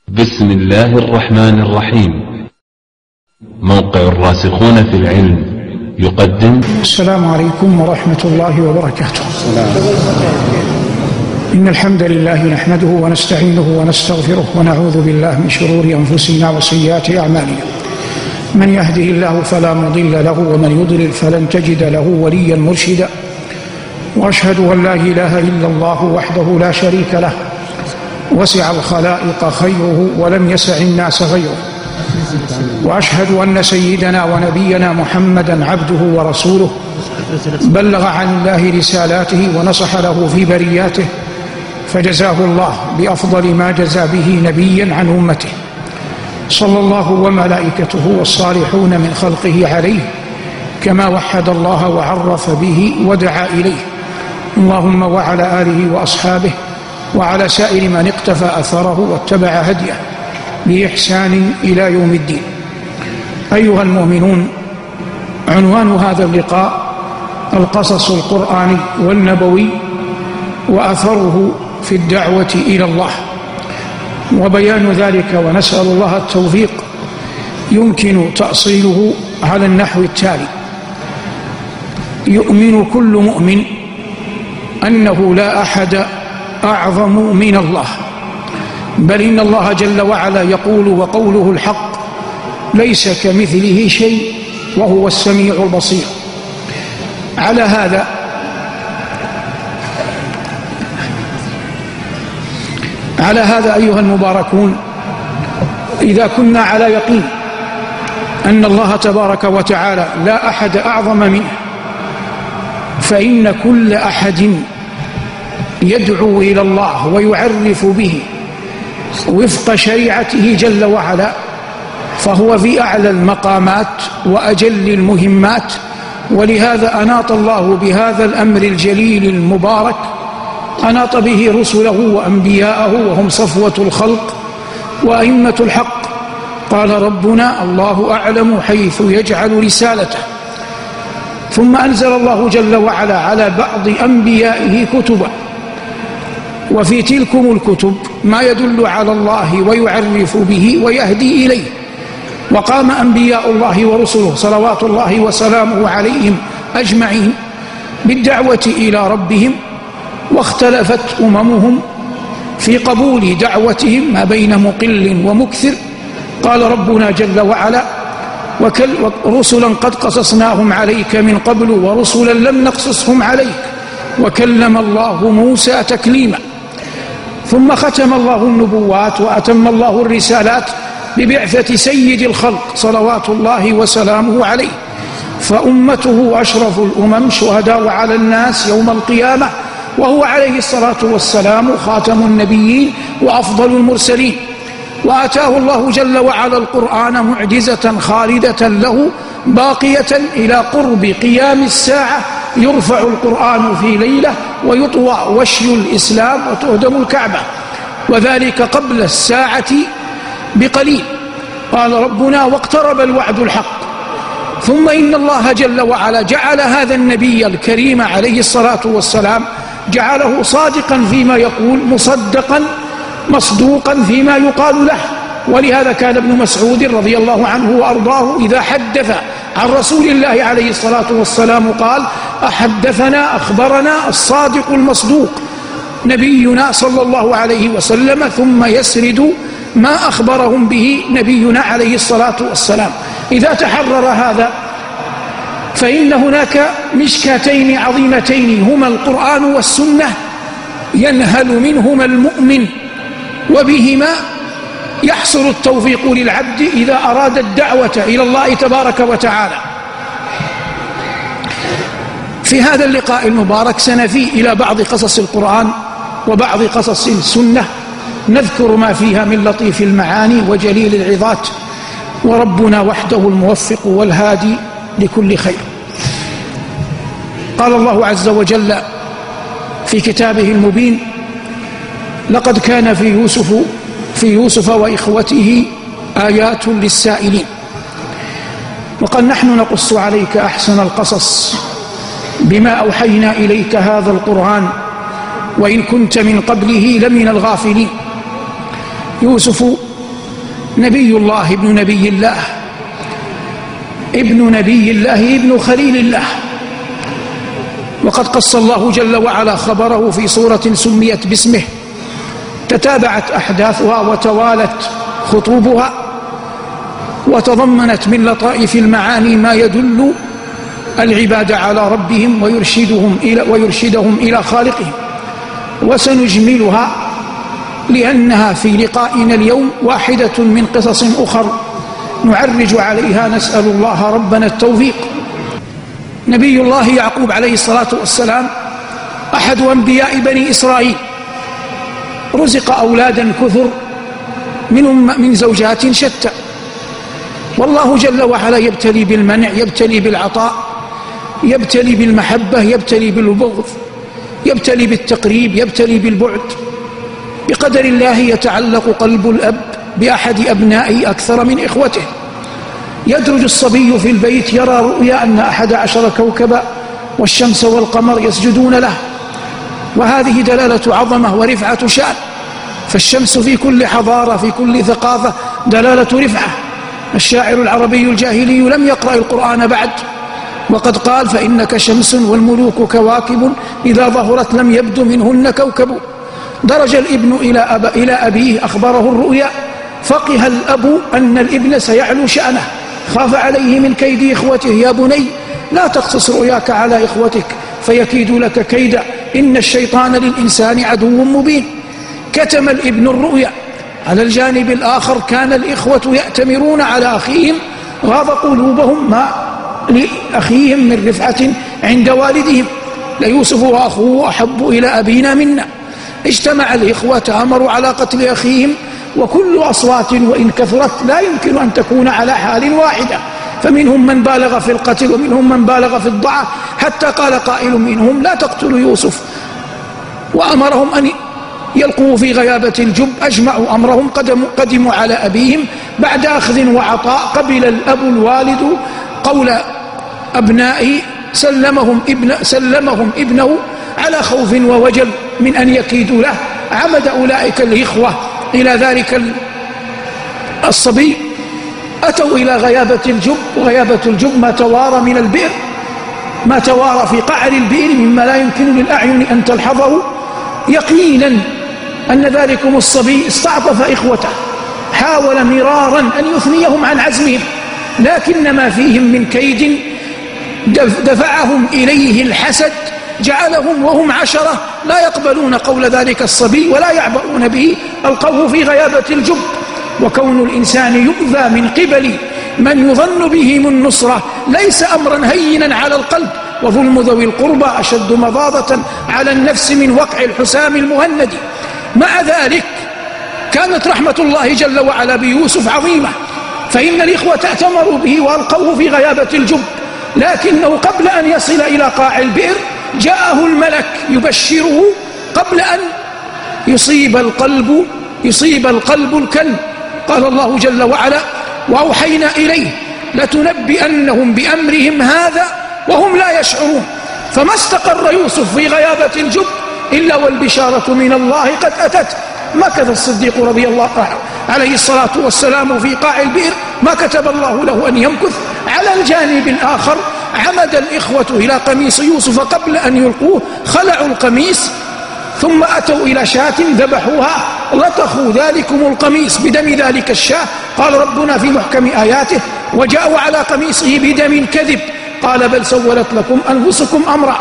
بسم الله الرحمن الرحيم. موقع الراسخون في العلم يقدم. السلام عليكم ورحمة الله وبركاته. إن الحمد لله نحمده ونستعينه ونستغفره ونعوذ بالله من شرور أنفسنا وسيئات أعمالنا. من يهده الله فلا مضل له ومن يضلل فلن تجد له وليا مرشدا. وأشهد أن لا إله إلا الله وحده لا شريك له وسع الخلائق خيره ولم يسع الناس غيره. وأشهد أن سيدنا ونبينا محمدا عبده ورسوله بلغ عن الله رسالاته ونصح له في برياته، فجزاه الله بأفضل ما جزى به نبيا عن أمته، صلى الله وملائكته والصالحون من خلقه عليه، كما وحد الله وعرف به ودعا إليه. اللهم وعلى آله وأصحابه وعلى سائر من اقتفى أثره واتبع هديه بإحسان إلى يوم الدين. أيها المؤمنون، عنوان هذا اللقاء القصص القرآني والنبوي وأثره في الدعوة إلى الله، وبيان ذلك ونسأل الله التوفيق. يمكن تأصيله على النحو التالي: يؤمن كل مؤمن أنه لا أحد أعظم من الله، بل إن الله جل وعلا يقول وقوله الحق: ليس كمثله شيء وهو السميع البصير. على هذا أيها المباركون، إذا كنا على يقين أن الله تبارك وتعالى لا أحد أعظم منه، فإن كل أحد يدعو إلى الله ويعرف به وفق شريعته جل وعلا فهو في أعلى المقامات وأجل المهمات. ولهذا أناط الله بهذا الأمر الجليل المبارك، أناط به رسله وأنبياءه وهم صفوة الخلق وأئمة الحق. قال ربنا: الله أعلم حيث يجعل رسالته. ثم أنزل الله جل وعلا على بعض أنبيائه كتبا، وفي تلكم الكتب ما يدل على الله ويعرف به ويهدي إليه. وقام أنبياء الله ورسله صلوات الله وسلامه عليهم أجمعين بالدعوة إلى ربهم، واختلفت أممهم في قبول دعوتهم ما بين مقل ومكثر. قال ربنا جل وعلا: رسلا قد قصصناهم عليك من قبل ورسلا لم نقصصهم عليك وكلم الله موسى تكليما. ثم ختم الله النبوات وأتم الله الرسالات ببعثة سيد الخلق صلوات الله وسلامه عليه، فأمته أشرف الأمم شهداء على الناس يوم القيامة، وهو عليه الصلاة والسلام خاتم النبيين وأفضل المرسلين. وآتاه الله جل وعلا القرآن معجزة خالدة له باقية إلى قرب قيام الساعة. يرفع القرآن في ليلة ويطوى وشي الإسلام وتهدم الكعبة، وذلك قبل الساعة بقليل. قال ربنا: واقترب الوعد الحق. ثم إن الله جل وعلا جعل هذا النبي الكريم عليه الصلاة والسلام، جعله صادقا فيما يقول، مصدقا مصدوقا فيما يقال له. ولهذا كان ابن مسعود رضي الله عنه وأرضاه إذا حدث عن رسول الله عليه الصلاة والسلام قال: أحدثنا أخبرنا الصادق المصدوق نبينا صلى الله عليه وسلم، ثم يسرد ما أخبرهم به نبينا عليه الصلاة والسلام. إذا تحرر هذا فإن هناك مشكاتين عظيمتين هما القرآن والسنة، ينهل منهما المؤمن، وبهما يحصل التوفيق للعبد إذا أراد الدعوة إلى الله تبارك وتعالى. في هذا اللقاء المبارك سنفي إلى بعض قصص القرآن وبعض قصص السنة، نذكر ما فيها من لطيف المعاني وجليل العظات، وربنا وحده الموفق والهادي لكل خير. قال الله عز وجل في كتابه المبين: لقد كان في يوسف وإخوته آيات للسائلين. وقال: نحن نقص عليك أحسن القصص بما أوحينا إليك هذا القرآن وإن كنت من قبله لمن الغافلين. يوسف نبي الله ابن نبي الله ابن نبي الله ابن خليل الله، وقد قص الله جل وعلا خبره في سورة سميت باسمه تتابعت أحداثها وتوالت خطوبها، وتضمنت من لطائف المعاني ما يدل العباد على ربهم ويرشدهم إلى خالقهم. وسنجملها لأنها في لقائنا اليوم واحدة من قصص أخر نعرج عليها، نسأل الله ربنا التوفيق. نبي الله يعقوب عليه الصلاة والسلام أحد أنبياء بني إسرائيل، رزق أولادا كثر منهم من زوجات شتى، والله جل وعلا يبتلي بالمنع، يبتلي بالعطاء، يبتلي بالمحبة، يبتلي بالبغض، يبتلي بالتقريب، يبتلي بالبعد. بقدر الله يتعلق قلب الأب بأحد أبنائه أكثر من إخوته. يدرج الصبي في البيت يرى رؤيا أن 11 كوكبا والشمس والقمر يسجدون له، وهذه دلالة عظمة ورفعة شأن، فالشمس في كل حضارة في كل ثقافة دلالة رفعة. الشاعر العربي الجاهلي لم يقرأ القرآن بعد، وقد قال: فإنك شمس والملوك كواكب إذا ظهرت لم يبد منهن كوكب. درج الابن إلى أبيه أخبره الرؤيا، فقه الأب أن الابن سيعلو شأنه، خاف عليه من كيد إخوته: يا بني لا تقصص رؤياك على إخوتك فيكيد لك كيدا، إن الشيطان للإنسان عدو مبين. كتم الابن الرؤيا. على الجانب الآخر كان الإخوة يأتمرون على أخيهم، غاض قلوبهم ما لأخيهم من رفعة عند والدهم: ليوسف وأخوه أحب إلى أبينا منا. اجتمع الإخوة تآمروا على قتل أخيهم، وكل أصوات وإن كثرت لا يمكن أن تكون على حال واحدة، فمنهم من بالغ في القتل ومنهم من بالغ في الضعف، حتى قال قائل منهم: لا تقتلوا يوسف، وأمرهم أن يلقوا في غيابة الجب. أجمعوا أمرهم، قدموا على أبيهم بعد أخذ وعطاء. قبل الأب الوالد قول أبنائه، سلمهم ابنه على خوف ووجل من أن يكيدوا له. عمد أولئك الإخوة إلى ذلك الصبي، أتوا إلى غيابة الجب، وغيابة الجب ما توارى من البئر، ما توارى في قعر البئر مما لا يمكن للأعين أن تلحظه. يقينا أن ذلكم الصبي استعطف إخوته، حاول مرارا أن يثنيهم عن عزمهم، لكن ما فيهم من كيد دفعهم إليه الحسد، جعلهم وهم 10 لا يقبلون قول ذلك الصبي ولا يعبؤون به، ألقوه في غيابة الجب. وكون الإنسان يؤذى من قبل من يظن بهم النصرة ليس أمرا هينا على القلب، وظلم ذوي القربى أشد مضاضة على النفس من وقع الحسام المهند. مع ذلك كانت رحمة الله جل وعلا بيوسف عظيمة، فإن الإخوة اتمروا به وألقوه في غيابة الجب، لكنه قبل أن يصل إلى قاع البئر جاءه الملك يبشره قبل أن يصيب القلب الكلب. قال الله جل وعلا: وأوحينا إليه لتنبئنهم بأمرهم هذا وهم لا يشعرون. فما استقر يوسف في غيابة الجب إلا والبشارة من الله قد أتت. مكث الصديق رضي الله عليه الصلاة والسلام في قاع البئر ما كتب الله له أن يمكث. على الجانب الآخر عمد الإخوة إلى قميص يوسف، قبل أن يلقوه خلعوا القميص، ثم أتوا إلى شاة ذبحوها، لطخوا ذلكم القميص بدم ذلك الشاة. قال ربنا في محكم آياته: وجاءوا على قميصه بدم كذب، قال بل سولت لكم أنفسكم أمرا.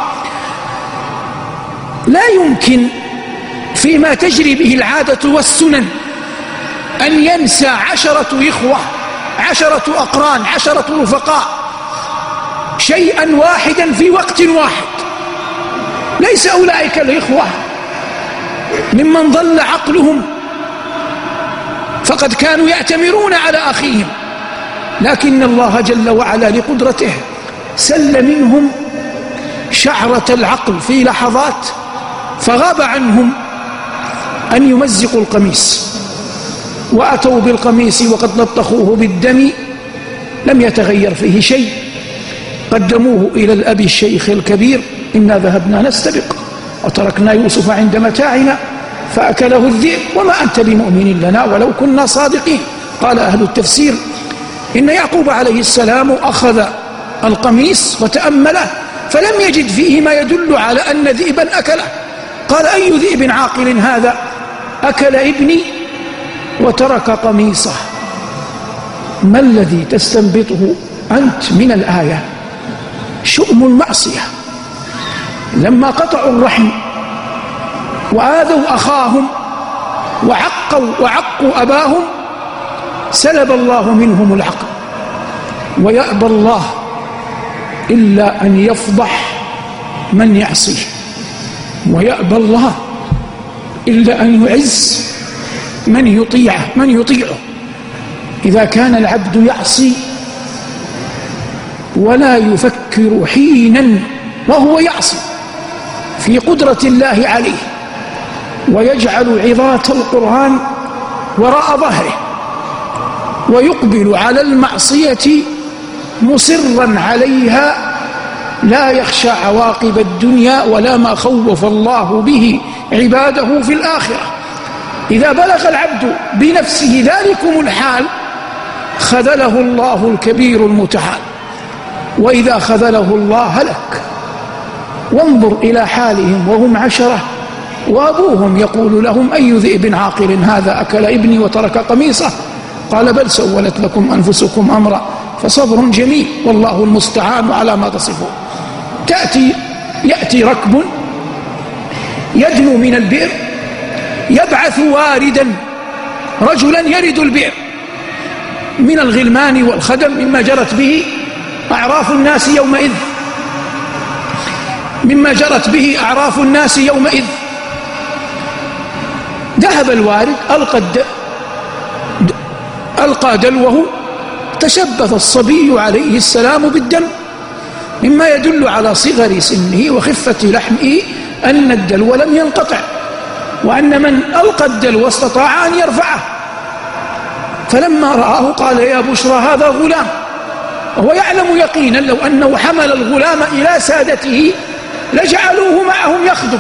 لا يمكن فيما تجري به العادة والسنن أن ينسى 10 إخوة، 10 أقران، 10 رفقاء شيئا واحدا في وقت واحد. ليس أولئك الإخوة ممن ضل عقلهم، فقد كانوا يأتمرون على أخيهم، لكن الله جل وعلا لقدرته سل منهم شعرة العقل في لحظات، فغاب عنهم أن يمزقوا القميص، وأتوا بالقميص وقد لطخوه بالدم، لم يتغير فيه شيء. قدموه إلى الأب الشيخ الكبير: إنا ذهبنا نستبق وتركنا يوسف عند متاعنا فأكله الذئب وما أنت بمؤمن لنا ولو كنا صادقين. قال أهل التفسير إن يعقوب عليه السلام أخذ القميص وتأمله فلم يجد فيه ما يدل على أن ذئبا أكله. قال: أي ذئب عاقل هذا أكل ابني وترك قميصه؟ ما الذي تستنبطه أنت من الآية؟ شؤم المعصية. لما قطعوا الرحم وآذوا أخاهم وعقوا أباهم سلب الله منهم العقل، ويأبى الله إلا أن يفضح من يعصيه، ويأبى الله إلا أن يعز من يطيعه. إذا كان العبد يعصي ولا يفكر حينا وهو يعصي في قدرة الله عليه، ويجعل عظات القرآن وراء ظهره، ويقبل على المعصية مصرا عليها، لا يخشى عواقب الدنيا ولا ما خوف الله به عباده في الآخرة. إذا بلغ العبد بنفسه ذلكم الحال خذله الله الكبير المتعال، وإذا خذله الله هلك. وانظر إلى حالهم وهم 10 وأبوهم يقول لهم: أي ذئب عاقل هذا أكل ابني وترك قميصه؟ قال: بل سولت لكم أنفسكم أمرا فصبر جميل والله المستعان على ما تصفون. يأتي ركب يدنو من البئر يبعث واردا رجلا يرد البئر من الغلمان والخدم مما جرت به أعراف الناس يومئذ. ذهب الوارد ألقى دلوه، تشبث الصبي عليه السلام بالدم، مما يدل على صغر سنه وخفة لحمه أن الدلو لم ينقطع، وأن من ألقى الدلو استطاع أن يرفعه. فلما رآه قال: يا بشرى هذا غلام. وهو يعلم يقينا لو أنه حمل الغلام إلى سادته لجعلوه معهم يخدم،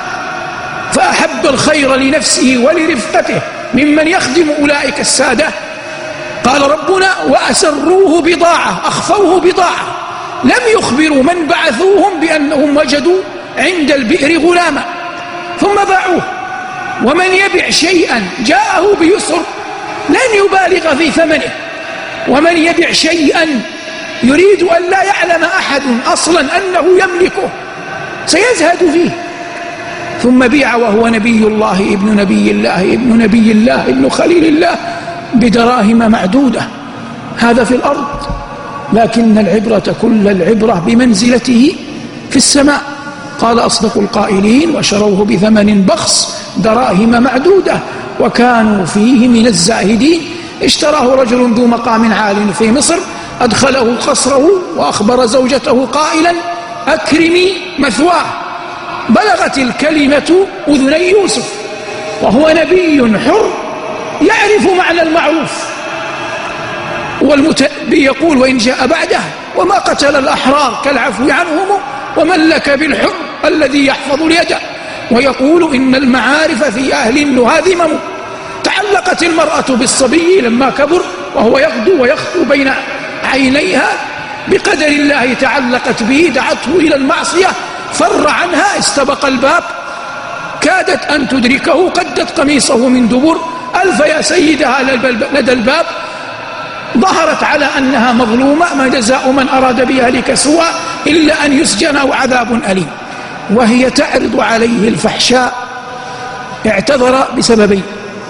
فأحب الخير لنفسه ولرفقته ممن يخدم أولئك السادة. قال ربنا: وأسروه بضاعة، أخفوه بضاعة، لم يخبروا من بعثوهم بأنهم وجدوا عند البئر غلاما ثم باعوه. ومن يبع شيئا جاءه بيسر لن يبالغ في ثمنه، ومن يبع شيئا يريد أن لا يعلم أحد أصلا أنه يملكه سيزهد فيه، ثم بيع وهو نبي الله ابن نبي الله ابن خليل الله بدراهم معدودة. هذا في الأرض، لكن العبرة كل العبرة بمنزلته في السماء. قال أصدق القائلين: وشروه بثمن بخس دراهم معدودة وكانوا فيه من الزاهدين. اشتراه رجل ذو مقام عال في مصر، أدخله قصره وأخبر زوجته قائلا: أكرمي مثواه. بلغت الكلمة أذني يوسف وهو نبي حر يعرف معنى المعروف، والمتنبي يقول: وإن جاء بعده وما قتل الأحرار كالعفو عنهم ومن لك بالحر الذي يحفظ اليد. ويقول: إن المعارف في أهل النهى ذمم. تعلقت المرأة بالصبي لما كبر وهو يغدو ويخطو بين عينيها، بقدر الله تعلقت به، دعته إلى المعصية، فر عنها، استبق الباب، كادت أن تدركه، قدت قميصه من دبر، ألف يا سيدها لدى الباب، ظهرت على أنها مظلومة، ما جزاء من أراد بأهلك سوءا إلا أن يسجن أو عذاب أليم. وهي تعرض عليه الفحشاء. اعتذر بسببين: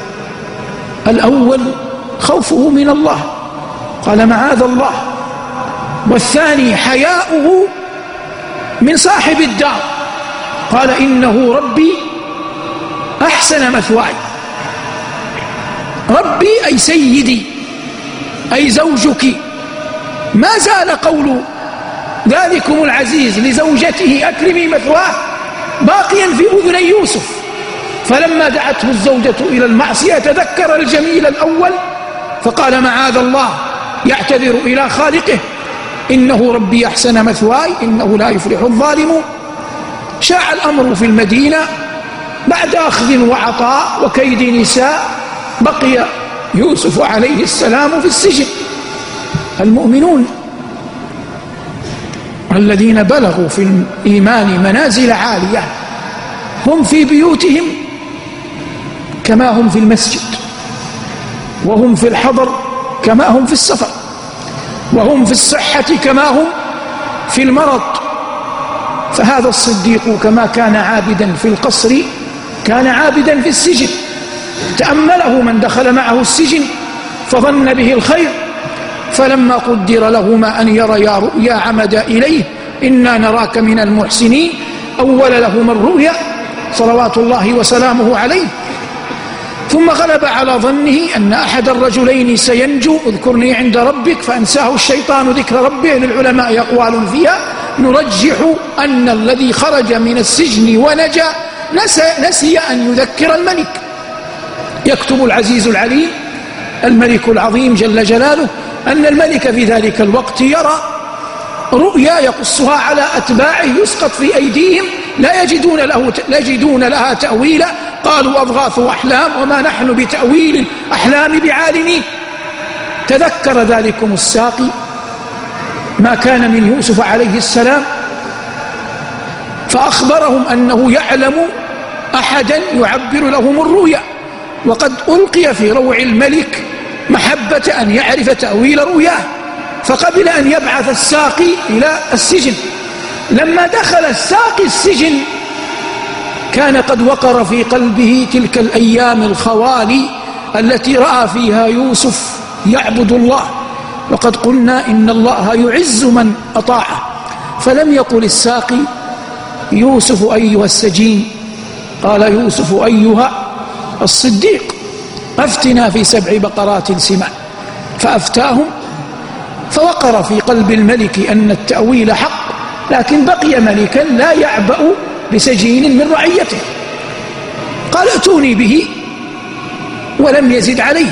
الأول خوفه من الله، قال معاذ الله، والثاني حياؤه من صاحب الدار، قال: إنه ربي أحسن مثواي. ربي أي سيدي أي زوجك. ما زال قول ذلكم العزيز لزوجته أكرمي مثواه باقيا في أذني يوسف. فلما دعته الزوجة إلى المعصية تذكر الجميل الأول فقال معاذ الله، يعتذر إلى خالقه: إنه ربي أحسن مثواي إنه لا يفلح الظالمون. شاع الأمر في المدينة بعد أخذ وعطاء وكيد نساء، بقي يوسف عليه السلام في السجن. المؤمنون الذين بلغوا في الإيمان منازل عالية هم في بيوتهم كما هم في المسجد، وهم في الحضر كما هم في السفر، وهم في الصحة كما هم في المرض. فهذا الصديق كما كان عابدا في القصر كان عابدا في السجن. تأمله من دخل معه السجن فظن به الخير، فلما قدر لهما أن يريا رؤيا عمد إليه إنا نراك من المحسنين أول لهما الرؤيا صلوات الله وسلامه عليه. ثم غلب على ظنه أن أحد الرجلين سينجو، اذكرني عند ربك فأنساه الشيطان ذكر ربه. للعلماء أقوال فيها، نرجح أن الذي خرج من السجن ونجا نسي أن يذكر الملك. يكتب العزيز العليم الملك العظيم جل جلاله أن الملك في ذلك الوقت يرى رؤيا يقصها على أتباعه يسقط في أيديهم لا يجدون لها تأويلا، قالوا أضغاث أحلام وما نحن بتأويل الأحلام بعالمين. تذكر ذلكم الساقي ما كان من يوسف عليه السلام فأخبرهم أنه يعلم أحدا يعبر لهم الرؤيا، وقد ألقي في روع الملك محبة أن يعرف تأويل رؤياه، فقبل أن يبعث الساقي إلى السجن. لما دخل الساقي السجن كان قد وقر في قلبه تلك الأيام الخوالي التي رأى فيها يوسف يعبد الله، وقد قلنا إن الله يعز من أطاعه. فلم يقل الساقي يوسف أيها السجين، قال يوسف أيها الصديق أفتنا في 7 بقرات سمان. فأفتاهم، فوقر في قلب الملك أن التأويل حق، لكن بقي ملكا لا يعبأ بسجين من رعيته. قال ائتوني به ولم يزد عليه.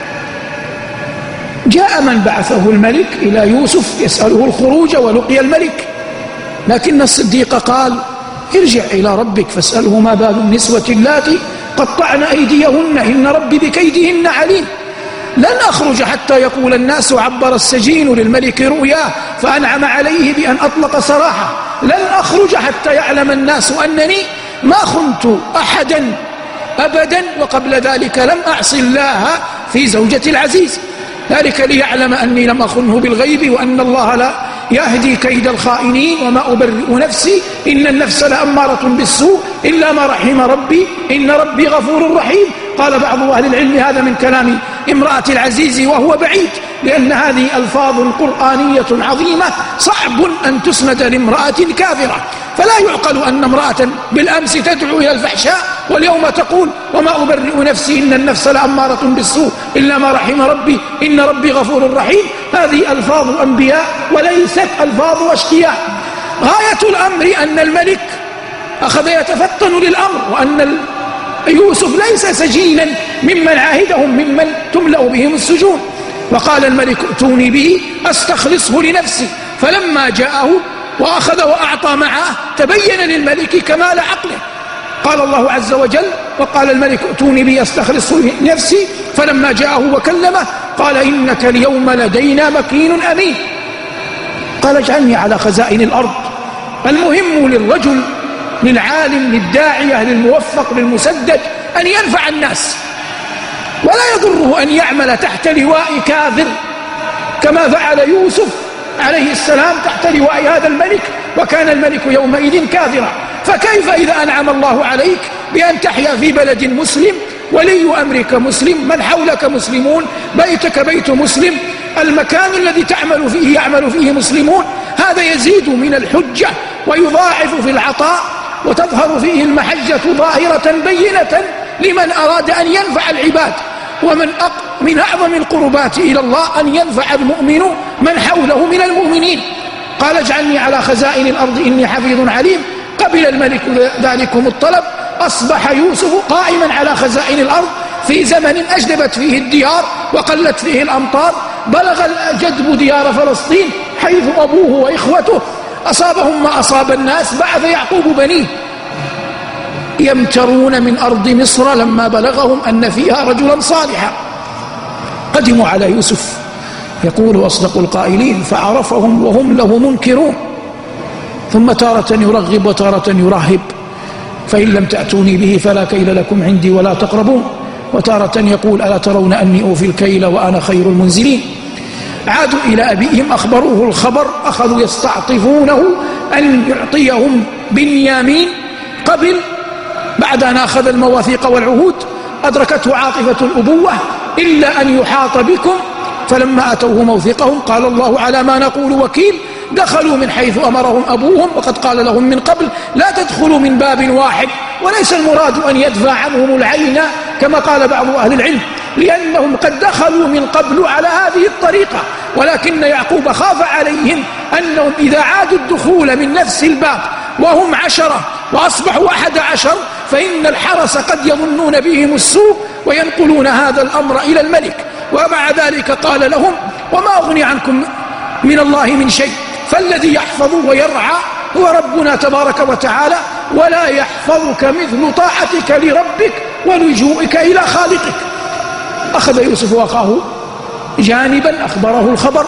جاء من بعثه الملك إلى يوسف يسأله الخروج ولقي الملك، لكن الصديق قال ارجع إلى ربك فاسأله ما بال النسوة اللاتي قطعن أيديهن إن ربي بكيدهن عليم. لن أخرج حتى يقول الناس عبر السجين للملك رؤياه فأنعم عليه بأن أطلق سراحه. لن أخرج حتى يعلم الناس أنني ما خنت أحدا أبدا، وقبل ذلك لم أعص الله في زوجة العزيز، ذلك ليعلم أني لم أخنه بالغيب وأن الله لا يهدي كيد الخائنين وما أبرئ نفسي إن النفس لأمارة بالسوء إلا ما رحم ربي إن ربي غفور رحيم. قال بعض أهل العلم هذا من كلام امرأة العزيز وهو بعيد، لأن هذه ألفاظ قرآنية عظيمة صعب أن تسند لامرأة كافرة. فلا يعقل أن امرأة بالأمس تدعو إلى الفحشاء واليوم تقول وما أبرئ نفسي إن النفس لأمارة بالسوء إلا ما رحم ربي إن ربي غفور رحيم. هذه ألفاظ أنبياء وليست ألفاظ أشقياء. غاية الأمر أن الملك أخذ يتفطن للأمر، وأن يوسف ليس سجينا ممن عاهدهم ممن تملأ بهم السجون. وقال الملك ائتوني به أستخلصه لنفسي. فلما جاءه وأخذ وأعطى معه تبين للملك كمال عقله. قال الله عز وجل وقال الملك ائتوني به أستخلصه لنفسي. فلما جاءه وكلمه قال إنك اليوم لدينا مكين أمين. قال اجعلني على خزائن الأرض. المهم للرجل للعالم للداعية للموفق للمسدد أن ينفع الناس، ولا يضره أن يعمل تحت لواء كاذر كما فعل يوسف عليه السلام تحت لواء هذا الملك، وكان الملك يومئذ كاذرا. فكيف إذا أنعم الله عليك بأن تحيا في بلد مسلم، ولي أمرك مسلم، من حولك مسلمون، بيتك بيت مسلم، المكان الذي تعمل فيه يعمل فيه مسلمون. هذا يزيد من الحجة ويضاعف في العطاء، وتظهر فيه المحجة ظاهرة بينة لمن أراد أن ينفع العباد. من أعظم القربات إلى الله أن ينفع المؤمن من حوله من المؤمنين. قال اجعلني على خزائن الأرض إني حفيظ عليم. قبل الملك ذلكم الطلب. أصبح يوسف قائما على خزائن الأرض في زمن أجدبت فيه الديار وقلت فيه الأمطار. بلغ الجدب ديار فلسطين حيث أبوه وإخوته أصابهم ما أصاب الناس. بعث يعقوب بنيه يمترون من أرض مصر لما بلغهم أن فيها رجلا صالحا قدموا على يوسف يقول أصدق القائلين فعرفهم وهم له منكرون، ثم تارة يرغب وتارة يرهب، فإن لم تأتوني به فلا كيل لكم عندي ولا تقربون، وتارة يقول ألا ترون أني أوفي الكيل وأنا خير المنزلين. عادوا إلى أبيهم أخبروه الخبر، أخذوا يستعطفونه أن يعطيهم بنيامين قبل بعد أن أخذ المواثيق والعهود، أدركته عاطفة الأبوة إلا أن يحاط بكم، فلما أتوه موثقهم قال الله على ما نقول وكيل، دخلوا من حيث أمرهم أبوهم وقد قال لهم من قبل لا تدخلوا من باب واحد، وليس المراد أن يدفع عنهم العين كما قال بعض أهل العلم، لأنهم قد دخلوا من قبل على هذه الطريقة، ولكن يعقوب خاف عليهم أنهم إذا عادوا الدخول من نفس الباب وهم 10 وأصبحوا 11 فإن الحرس قد يظنون بهم السوء وينقلون هذا الأمر إلى الملك. ومع ذلك قال لهم وما أغني عنكم من الله من شيء، فالذي يحفظ ويرعى هو ربنا تبارك وتعالى، ولا يحفظك مثل طاعتك لربك ولجوئك إلى خالقك. أخذ يوسف وأخاه جانبا أخبره الخبر،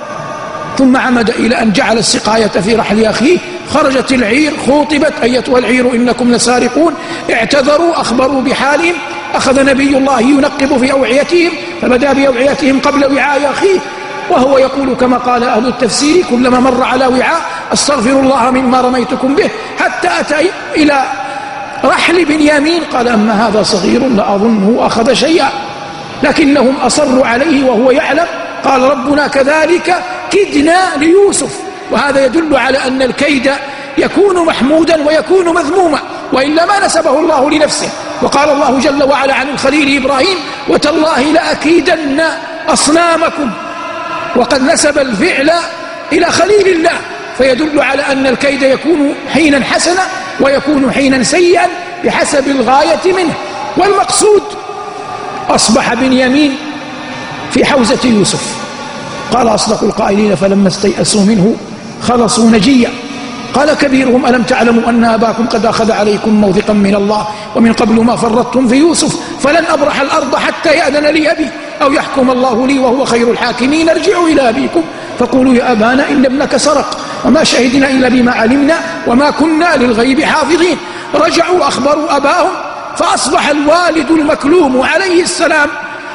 ثم عمد إلى أن جعل السقاية في رحل أخيه. خرجت العير، خوطبت أيتها العير إنكم لسارقون، اعتذروا، أخبروا بحالهم. أخذ نبي الله ينقب في أوعيتهم، فبدأ بأوعيتهم قبل وعاء أخيه، وهو يقول كما قال أهل التفسير كلما مر على وعاء أستغفر الله مما رميتكم به، حتى أتى إلى رحل بنيامين قال أما هذا صغير لأظنه أخذ شيئا، لكنهم أصروا عليه وهو يعلم. قال ربنا كذلك كدنا ليوسف، وهذا يدل على أن الكيد يكون محمودا ويكون مذموما، وإلا ما نسبه الله لنفسه. وقال الله جل وعلا عن الخليل إبراهيم وتالله لأكيدن أصنامكم، وقد نسب الفعل إلى خليل الله، فيدل على أن الكيد يكون حينا حسنا ويكون حينا سيئا بحسب الغاية منه. والمقصود أصبح بنيامين في حوزة يوسف. قال أصدق القائلين فلما استيأسوا منه خلصوا نجيا. قال كبيرهم ألم تعلموا أن أباكم قد أخذ عليكم موثقا من الله ومن قبل ما فرطتم في يوسف فلن أبرح الأرض حتى يأذن لي أبي أو يحكم الله لي وهو خير الحاكمين. ارجعوا إلى أبيكم فقولوا يا أبانا إن ابنك سرق وما شهدنا إلا بما علمنا وما كنا للغيب حافظين. رجعوا أخبروا أباهم، فأصبح الوالد المكلوم عليه السلام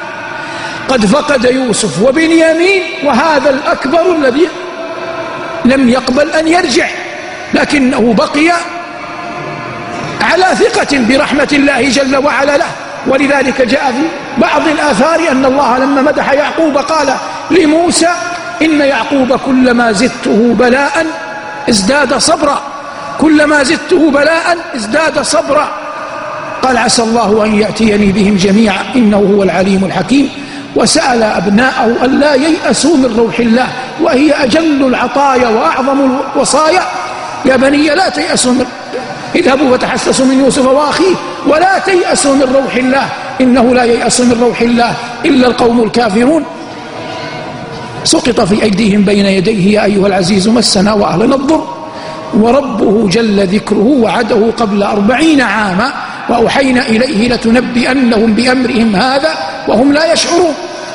قد فقد يوسف وبنيامين، وهذا الأكبر الذي لم يقبل أن يرجع، لكنه بقي على ثقة برحمة الله جل وعلا له. ولذلك جاء في بعض الآثار أن الله لما مدح يعقوب قال لموسى إن يعقوب كلما زدته بلاء ازداد صبرا، كلما زدته بلاء ازداد صبرا. قال عسى الله أن يأتيني بهم جميعا إنه هو العليم الحكيم. وسأل أبناءه أن لا ييأسوا من روح الله، وهي أجل العطايا وأعظم الوصايا. يا بني لا تيأسوا اذهبوا فتحسسوا من يوسف وأخيه ولا تيأسوا من روح الله إنه لا ييأس من روح الله إلا القوم الكافرون. سقط في أيديهم بين يديه يا أيها العزيز مسنا وأهلنا الضر وربه جل ذكره وعده قبل 40 عاما وأوحينا إليه لتنبئنهم بأمرهم هذا وهم لا يشعرون.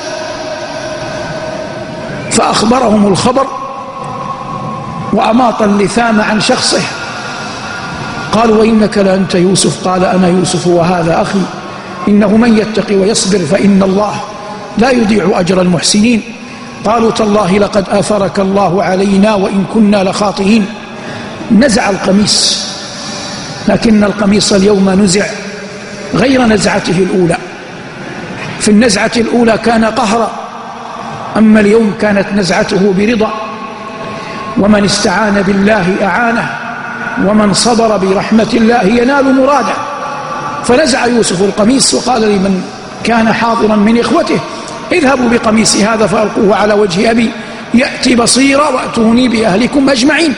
فأخبرهم الخبر وأماط اللثام عن شخصه. قالوا وإنك لأنت يوسف؟ قال أنا يوسف وهذا أخي، إنه من يتقي ويصبر فإن الله لا يضيع أجر المحسنين. قالوا تالله لقد آثرك الله علينا وإن كنا لخاطئين. نزع القميص، لكن القميص اليوم نزع غير نزعته الأولى. في النزعة الأولى كان قهرا، أما اليوم كانت نزعته برضا. ومن استعان بالله أعانه ومن صبر برحمة الله ينال مراده. فنزع يوسف القميص وقال لمن كان حاضرا من إخوته اذهبوا بقميصي هذا فألقوه على وجه أبي يأتي بصيرا وأتوني بأهلكم أجمعين.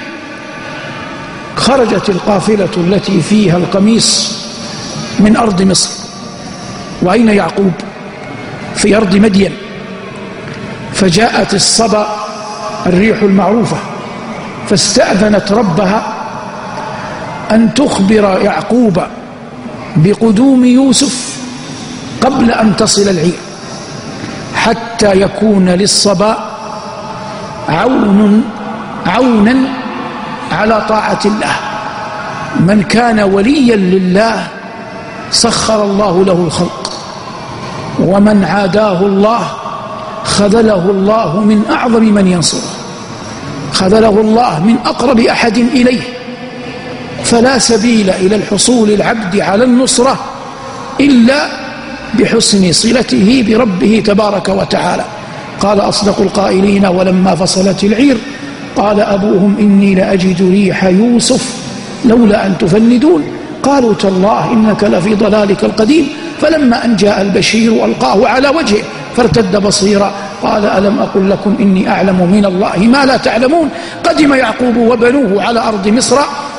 خرجت القافلة التي فيها القميص من أرض مصر. وأين يعقوب؟ في أرض مدين. فجاءت الصبا الريح المعروفة فاستأذنت ربها أن تخبر يعقوب بقدوم يوسف قبل أن تصل العير، حتى يكون للصبا عونا على طاعة الله. من كان وليا لله سخر الله له الخلق، ومن عاداه الله خذله الله من أعظم من ينصره، خذله الله من أقرب أحد إليه. فلا سبيل إلى الحصول العبد على النصرة إلا بحسن صلته بربه تبارك وتعالى. قال أصدق القائلين: ولما فصلت العير قال أبوهم إني لأجد ريح يوسف لولا أن تفندون قالوا تالله إنك لفي ضلالك القديم فلما أن جاء البشير ألقاه على وجهه فارتد بصيرا قال ألم أقل لكم إني أعلم من الله ما لا تعلمون. قدم يعقوب وبنوه على أرض مصر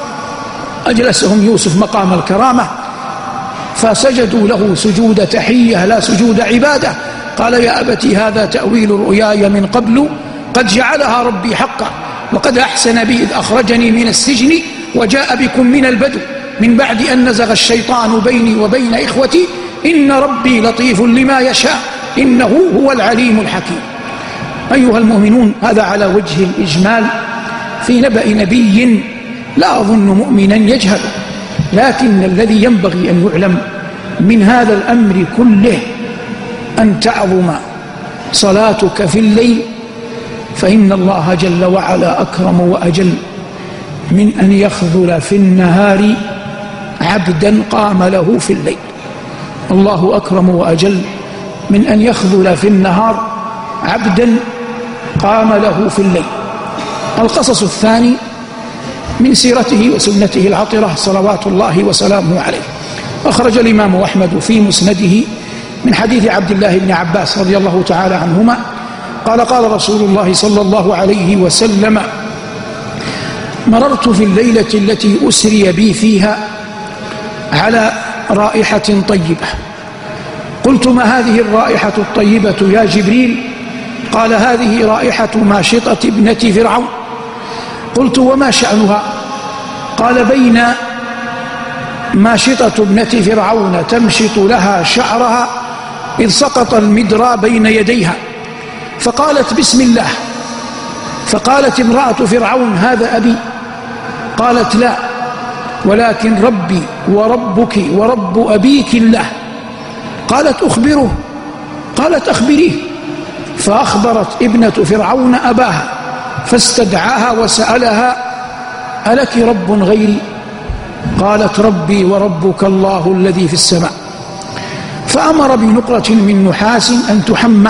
أجلسهم يوسف مقام الكرامة فسجدوا له سجود تحية لا سجود عبادة. قال يا أبت هذا تأويل رؤياي من قبل قد جعلها ربي حقا وقد أحسن بي إذ أخرجني من السجن وجاء بكم من البدو من بعد أن نزغ الشيطان بيني وبين إخوتي إن ربي لطيف لما يشاء إنه هو العليم الحكيم. أيها المؤمنون، هذا على وجه الإجمال في نبأ نبي لا أظن مؤمنا يجهله، لكن الذي ينبغي أن يعلم من هذا الأمر كله أن تعظم صلاتك في الليل، فإن الله جل وعلا أكرم وأجل من أن يخذل في النهار عبدا قام له في الليل. الله أكرم وأجل من أن يخذل في النهار عبدا قام له في الليل. القصص الثاني من سيرته وسنته العطرة صلوات الله وسلامه عليه. أخرج الإمام أحمد في مسنده من حديث عبد الله بن عباس رضي الله تعالى عنهما قال قال رسول الله صلى الله عليه وسلم: مررت في الليلة التي أسري بي فيها على رائحة طيبة. قلت: ما هذه الرائحة الطيبة يا جبريل؟ قال: هذه رائحة ماشطة ابنة فرعون. قلت: وما شأنها؟ قال: بين ماشطة ابنة فرعون تمشط لها شعرها إذ سقط المدرى بين يديها فقالت: بسم الله. فقالت امرأة فرعون: هذا أبي. قالت: لا، ولكن ربي وربك ورب أبيك الله. قالت: أخبره. قالت: أخبريه. فأخبرت ابنة فرعون أباها فاستدعاها وسألها: ألك رب غيري؟ قالت: ربي وربك الله الذي في السماء. فأمر بنقرة من نحاس أن تحمى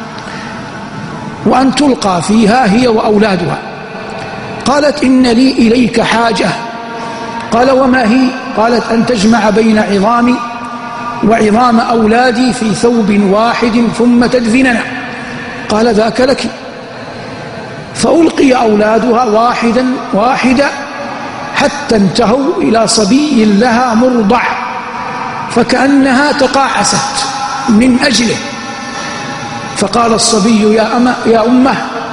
وأن تلقى فيها هي وأولادها. قالت: إن لي إليك حاجة. قال: وما هي؟ قالت: أن تجمع بين عظامي وعظام أولادي في ثوب واحد ثم تدفننا. قال: ذاك لك. فألقي أولادها واحدا حتى انتهوا إلى صبي لها مرضع فكأنها تقاعست من أجله. فقال الصبي: يا أمه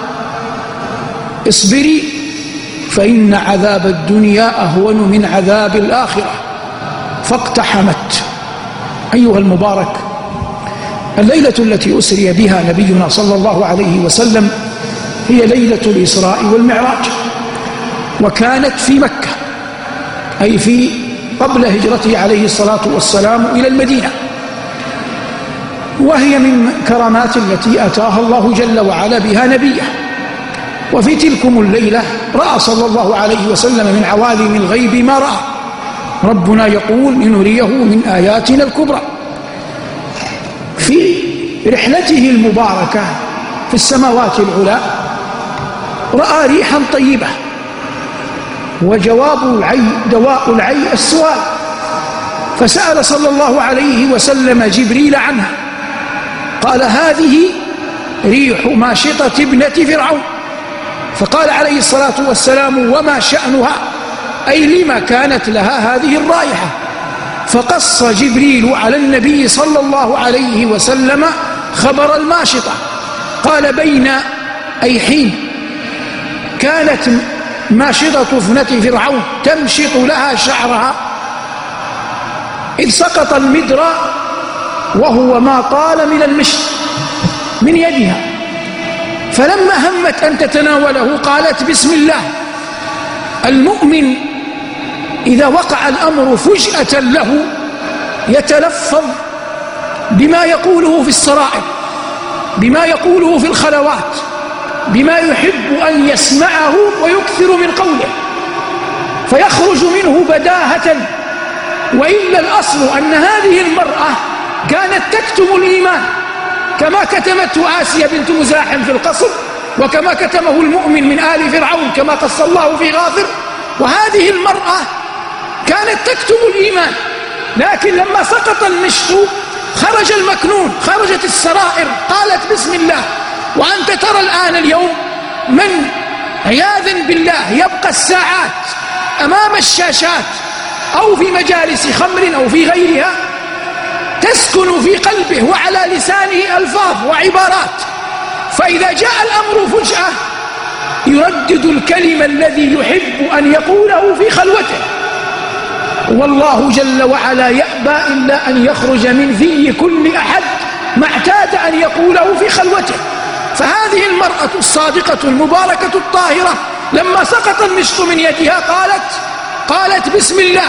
اصبري فإن عذاب الدنيا أهون من عذاب الآخرة. فاقتحمت. أيها المبارك، الليلة التي أسري بها نبينا صلى الله عليه وسلم هي ليلة الإسراء والمعراج، وكانت في مكة، أي في قبل هجرته عليه الصلاة والسلام إلى المدينة، وهي من كرامات التي أتاها الله جل وعلا بها نبيه. وفي تلكم الليلة رأى صلى الله عليه وسلم من عوالم الغيب ما رأى. ربنا يقول: لنريه من آياتنا الكبرى. في رحلته المباركة في السماوات العلى رأى ريحا طيبة، وجواب العي دواء العي السؤال، فسأل صلى الله عليه وسلم جبريل عنها. قال: هذه ريح ماشطة ابنة فرعون. فقال عليه الصلاة والسلام: وما شأنها؟ أي لما كانت لها هذه الرائحة؟ فقص جبريل على النبي صلى الله عليه وسلم خبر الماشطة. قال: بين أي حين كانت ماشطة ابنة فرعون تمشط لها شعرها إذ سقط المدرى وهو ما طال من المشط، من يدها، فلما همت أن تتناوله قالت بسم الله. المؤمن إذا وقع الأمر فجأة له يتلفظ بما يقوله في السرائر، بما يقوله في الخلوات، بما يحب أن يسمعه ويكثر من قوله، فيخرج منه بداهة. وإلا الأصل أن هذه المرأة كانت تكتم الإيمان كما كتمته آسيا بنت مزاحم في القصر، وكما كتمه المؤمن من آل فرعون كما قص الله في غافر. وهذه المرأة كانت تكتم الإيمان، لكن لما سقط المشط خرج المكنون، خرجت السرائر، قالت بسم الله. وأنت ترى الآن اليوم من عياذا بالله يبقى الساعات أمام الشاشات أو في مجالس خمر أو في غيرها، تسكن في قلبه وعلى لسانه ألفاظ وعبارات، فإذا جاء الأمر فجأة يردد الكلمة الذي يحب أن يقوله في خلوته، والله جل وعلا يأبى إلا أن يخرج من ذي كل أحد ما اعتاد أن يقوله في خلوته. فهذه المرأة الصادقة المباركة الطاهرة لما سقط المشط من يدها قالت بسم الله.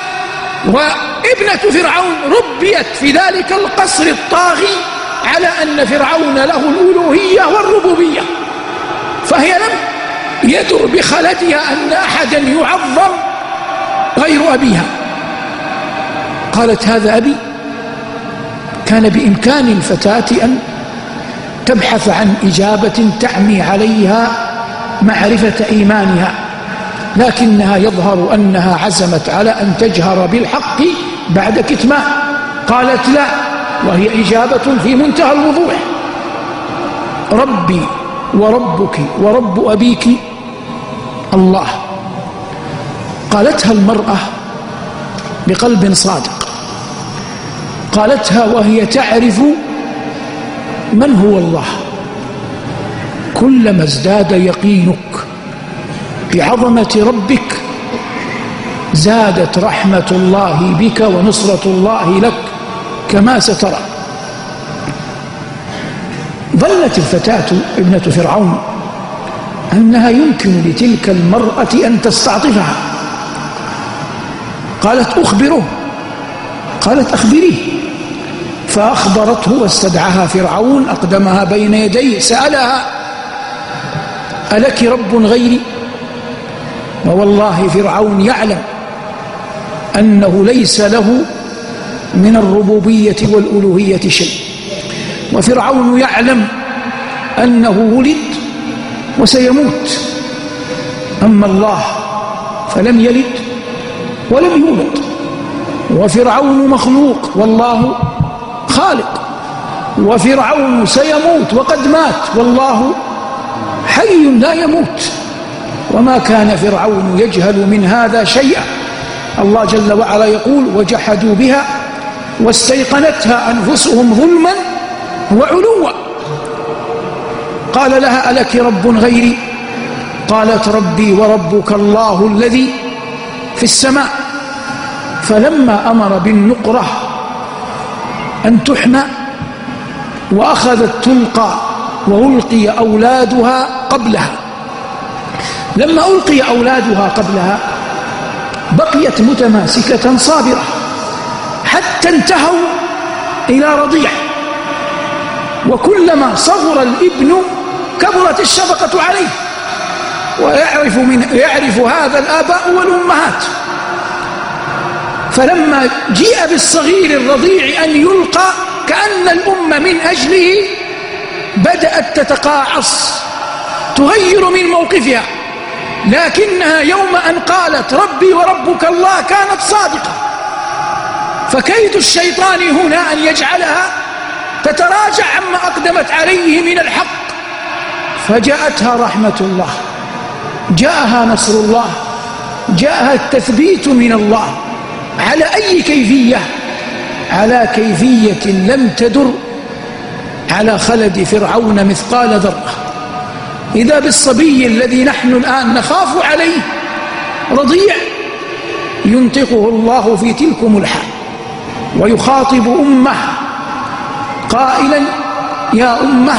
وابنة فرعون ربيت في ذلك القصر الطاغي على أن فرعون له الألوهية والربوبية، فهي لم يدر بخلدها أن أحدا يعظم غير أبيها. قالت هذا أبي. كان بإمكان الفتاة أن تبحث عن إجابة تعمي عليها معرفة إيمانها، لكنها يظهر أنها عزمت على أن تجهر بالحق بعد كتمان. قالت لا، وهي إجابة في منتهى الوضوح: ربي وربك ورب أبيك الله. قالتها المرأة بقلب صادق، قالتها وهي تعرف من هو الله. كلما ازداد يقينك بعظمة ربك زادت رحمة الله بك ونصرة الله لك كما سترى. ظلت الفتاة ابنة فرعون أنها يمكن لتلك المرأة أن تستعطفها. قالت أخبره، قالت أخبريه. فأخبرته واستدعاها فرعون، أقدمها بين يديه، سألها ألك رب غيري؟ ووالله فرعون يعلم أنه ليس له من الربوبية والألوهية شيء، وفرعون يعلم أنه ولد وسيموت، أما الله فلم يلد ولم يولد، وفرعون مخلوق والله خالق، وفرعون سيموت وقد مات والله حي لا يموت، وما كان فرعون يجهل من هذا شيئا. الله جل وعلا يقول وجحدوا بها واستيقنتها أنفسهم ظلما وعلوا. قال لها ألك رب غيري؟ قالت ربي وربك الله الذي في السماء. فلما أمر بالنقرة أن تحمى وأخذت تلقى وألقي أولادها قبلها، لما ألقي أولادها قبلها بقيت متماسكة صابرة حتى انتهوا إلى رضيع، وكلما صغر الابن كبرت الشفقة عليه، ويعرف هذا الآباء والأمهات. فلما جيء بالصغير الرضيع أن يلقى كأن الأم من أجله بدأت تتقاعص تغير من موقفها، لكنها يوم أن قالت ربي وربك الله كانت صادقة. فكيد الشيطان هنا أن يجعلها تتراجع عما أقدمت عليه من الحق، فجاءتها رحمة الله، جاءها نصر الله، جاءها التثبيت من الله. على أي كيفية؟ على كيفية لم تدر على خلد فرعون مثقال ذرة. إذا بالصبي الذي نحن الآن نخاف عليه رضيع ينطقه الله في تلكم الحال ويخاطب أمه قائلا يا أمه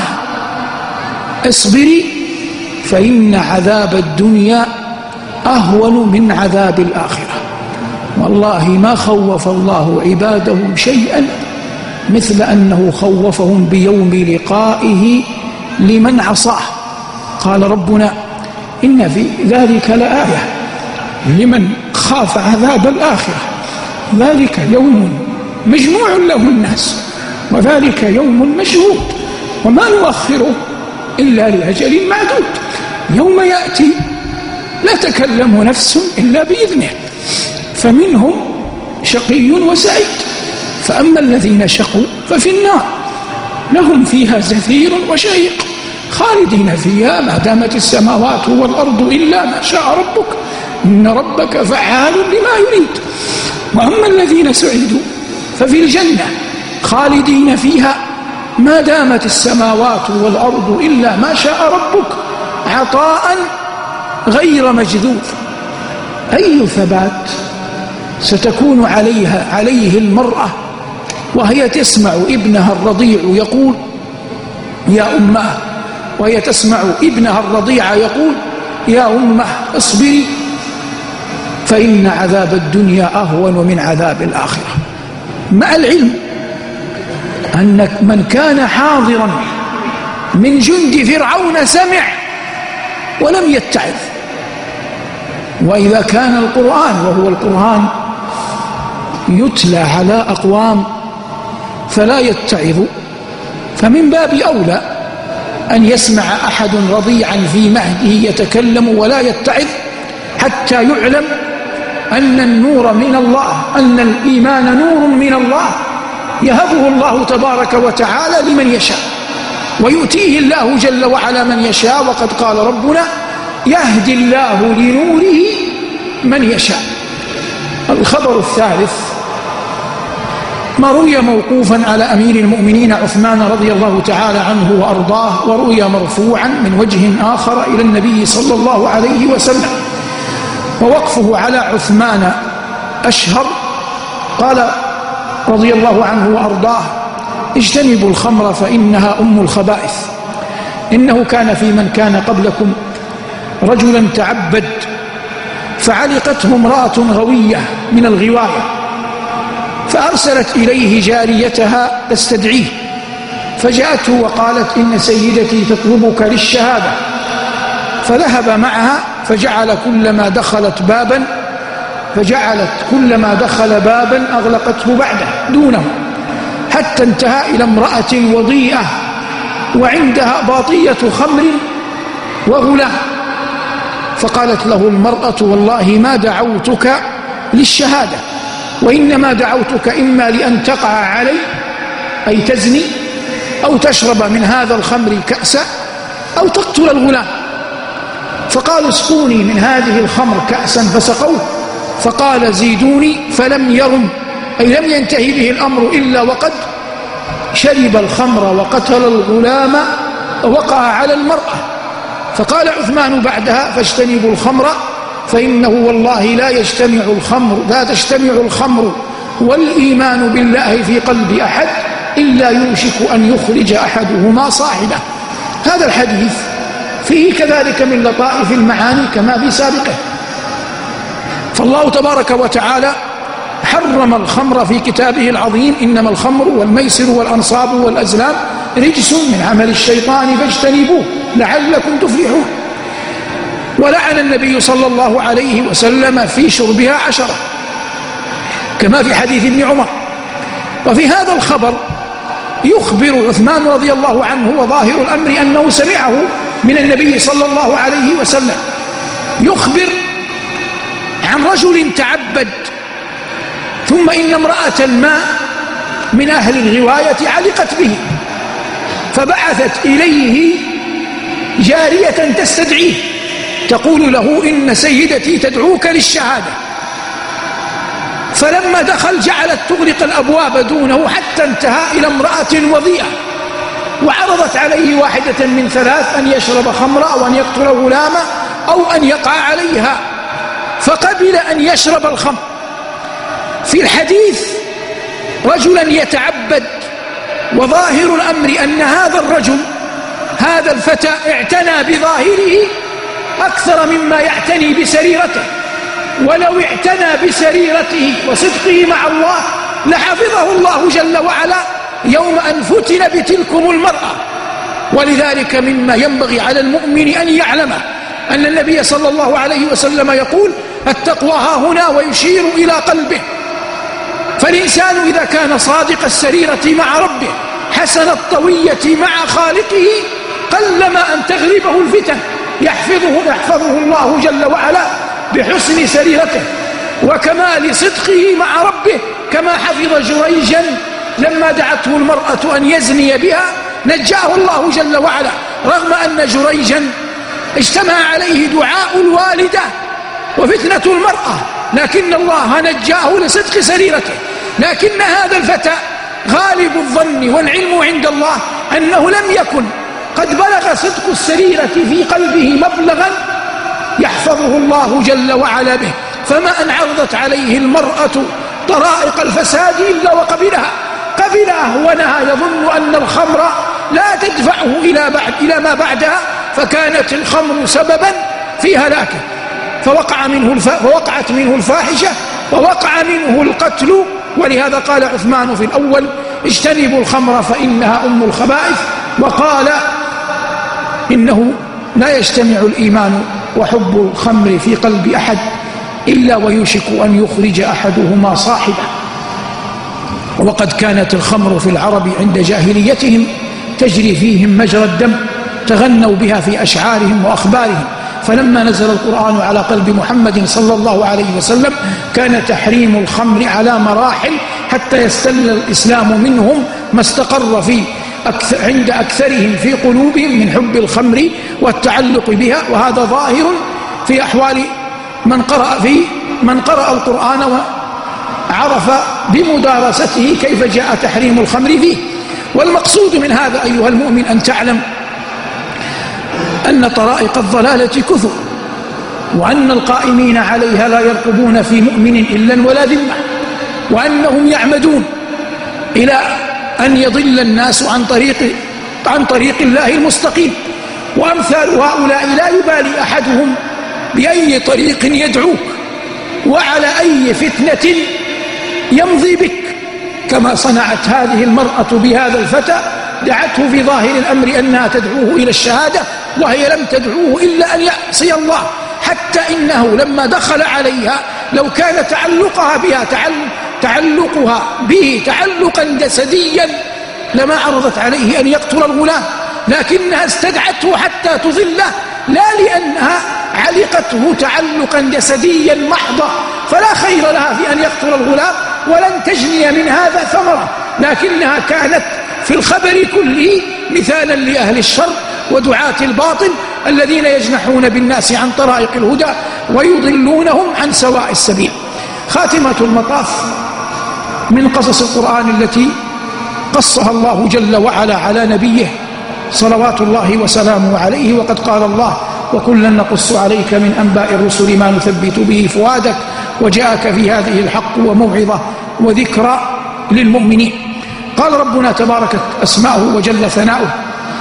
اصبري فإن عذاب الدنيا أهون من عذاب الآخرة. والله ما خوف الله عباده شيئا مثل أنه خوفهم بيوم لقائه لمن عصاه. قال ربنا إن في ذلك لآية لمن خاف عذاب الآخرة، ذلك يوم مجموع له الناس وذلك يوم مشهود وما نؤخره إلا لأجل معدود. يوم يأتي لا تكلم نفس إلا بإذنه فمنهم شقي وسعيد. فأما الذين شقوا ففي النار لهم فيها زفير وشهيق خالدين فيها ما دامت السماوات والأرض إلا ما شاء ربك إن ربك فعال لما يريد. وأما الذين سعدوا ففي الجنة خالدين فيها ما دامت السماوات والأرض إلا ما شاء ربك عطاء غير مجذوذ. أي ثبات ستكون عليه المرأة وهي تسمع ابنها الرضيع يقول يا أمه، وهي تسمع ابنها الرضيع يقول يا أمه اصبري فإن عذاب الدنيا أهون من عذاب الآخرة. مع العلم أن من كان حاضرا من جند فرعون سمع ولم يتعظ. وإذا كان القرآن وهو القرآن يتلى على أقوام فلا يتعظ فمن باب أولى أن يسمع أحد رضيعا في مهده يتكلم ولا يتعظ حتى يعلم أن النور من الله، أن الإيمان نور من الله يهبه الله تبارك وتعالى لمن يشاء ويؤتيه الله جل وعلا من يشاء. وقد قال ربنا يهدي الله لنوره من يشاء. الخبر الثالث ما روي موقوفا على أمير المؤمنين عثمان رضي الله تعالى عنه وأرضاه، وروي مرفوعا من وجه آخر إلى النبي صلى الله عليه وسلم، ووقفه على عثمان أشهر. قال رضي الله عنه وأرضاه اجتنبوا الخمر فإنها أم الخبائث. إنه كان في من كان قبلكم رجلا تعبد فعلقته امرأة غوية من الغواية فأرسلت إليه جاريتها تستدعيه، فجاءته وقالت إن سيدتي تطلبك للشهادة. فذهب معها فجعلت كلما دخل بابا أغلقته بعده دونه حتى انتهى إلى امرأة وضيئة وعندها باطية خمر وغلام. فقالت له المرأة والله ما دعوتك للشهادة وإنما دعوتك إما لأن تقع علي أي تزني أو تشرب من هذا الخمر كأسا أو تقتل الغلام. فقال اسقوني من هذه الخمر كأسا فسقوه، فقال زيدوني فلم يرم أي لم ينتهي به الأمر إلا وقد شرب الخمر وقتل الغلام ووقع على المرأة. فقال عثمان بعدها فاجتنبوا الخمر فإنه والله لا تجتمع الخمر والإيمان بالله في قلب أحد إلا يوشك أن يخرج أحدهما صاحبه. هذا الحديث فيه كذلك من لطائف المعاني كما في سابقه. فالله تبارك وتعالى حرم الخمر في كتابه العظيم إنما الخمر والميسر والأنصاب والأزلام رجس من عمل الشيطان فاجتنبوه لعلكم تفلحون. ولعن النبي صلى الله عليه وسلم في شربها 10 كما في حديث ابن عمر. وفي هذا الخبر يخبر عثمان رضي الله عنه وظاهر الأمر أنه سمعه من النبي صلى الله عليه وسلم، يخبر عن رجل تعبد ثم إن امرأة ما من أهل الغواية علقت به فبعثت إليه جارية تستدعيه تقول له إن سيدتي تدعوك للشهادة. فلما دخل جعلت تغلق الأبواب دونه حتى انتهى إلى امرأة وضيئة وعرضت عليه واحدة من 3 أن يشرب خمر أو أن يقتل غلاما أو أن يقع عليها فقبل أن يشرب الخمر. في الحديث رجلا يتعبد وظاهر الأمر أن هذا الرجل هذا الفتى اعتنى بظاهره أكثر مما يعتني بسريرته، ولو اعتنى بسريرته وصدقه مع الله لحفظه الله جل وعلا يوم أن فتن بتلكم المرأة. ولذلك مما ينبغي على المؤمن أن يعلم أن النبي صلى الله عليه وسلم يقول التقوى ها هنا، ويشير إلى قلبه. فالإنسان إذا كان صادق السريرة مع ربه حسن الطوية مع خالقه قلما أن تغلبه الفتن، يحفظه الله جل وعلا بحسن سريرته وكمال صدقه مع ربه، كما حفظ جريجا لما دعته المرأة أن يزني بها نجاه الله جل وعلا، رغم أن جريجا اجتمع عليه دعاء الوالدة وفتنة المرأة، لكن الله نجاه لصدق سريرته. لكن هذا الفتى غالب الظن والعلم عند الله أنه لم يكن قد بلغ صدق السريرة في قلبه مبلغا يحفظه الله جل وعلا به، فما أن عرضت عليه المرأة طرائق الفساد إلا وقبلها، قبل أهونها، يظن أن الخمر لا تدفعه إلى ما بعدها، فكانت الخمر سببا في هلاكه، فوقعت منه الفاحشة ووقع منه القتل. ولهذا قال عثمان في الأول اجتنبوا الخمر فإنها أم الخبائث، وقال إنه لا يجتمع الإيمان وحب الخمر في قلب أحد إلا ويوشك أن يخرج أحدهما صاحبه. وقد كانت الخمر في العرب عند جاهليتهم تجري فيهم مجرى الدم، تغنوا بها في أشعارهم وأخبارهم، فلما نزل القرآن على قلب محمد صلى الله عليه وسلم كان تحريم الخمر على مراحل حتى يستل الإسلام منهم ما استقر عند أكثرهم في قلوبهم من حب الخمر والتعلق بها. وهذا ظاهر في أحوال من قرأ القرآن وعرف بمدارسته كيف جاء تحريم الخمر فيه. والمقصود من هذا أيها المؤمن أن تعلم أن طرائق الضلالة كثر، وأن القائمين عليها لا يرقبون في مؤمن إلا ولا ذمة، وأنهم يعمدون إلى أن يضل الناس عن طريق الله المستقيم. وأمثال هؤلاء لا يبالي أحدهم بأي طريق يدعوك وعلى أي فتنة يمضي بك، كما صنعت هذه المرأة بهذا الفتى، دعته في ظاهر الأمر أنها تدعوه إلى الشهادة وهي لم تدعوه إلا أن يعصي الله، حتى إنه لما دخل عليها لو كان تعلقها به تعلقا جسديا لما عرضت عليه أن يقتل الغلام، لكنها استدعته حتى تضله، لا لأنها علقته تعلقا جسديا محضا، فلا خير لها في أن يقتل الغلام ولن تجني من هذا ثمرة، لكنها كانت في الخبر كله مثالا لأهل الشر ودعاة الباطل الذين يجنحون بالناس عن طرائق الهدى ويضلونهم عن سواء السبيل. خاتمة المطاف من قصص القرآن التي قصها الله جل وعلا على نبيه صلوات الله وسلامه عليه، وقد قال الله وكلا نقص عليك من أنباء الرسل ما نثبت به فؤادك وجاءك في هذه الحق وموعظة وذكرى للمؤمنين. قال ربنا تبارك اسماؤه وجل ثناؤه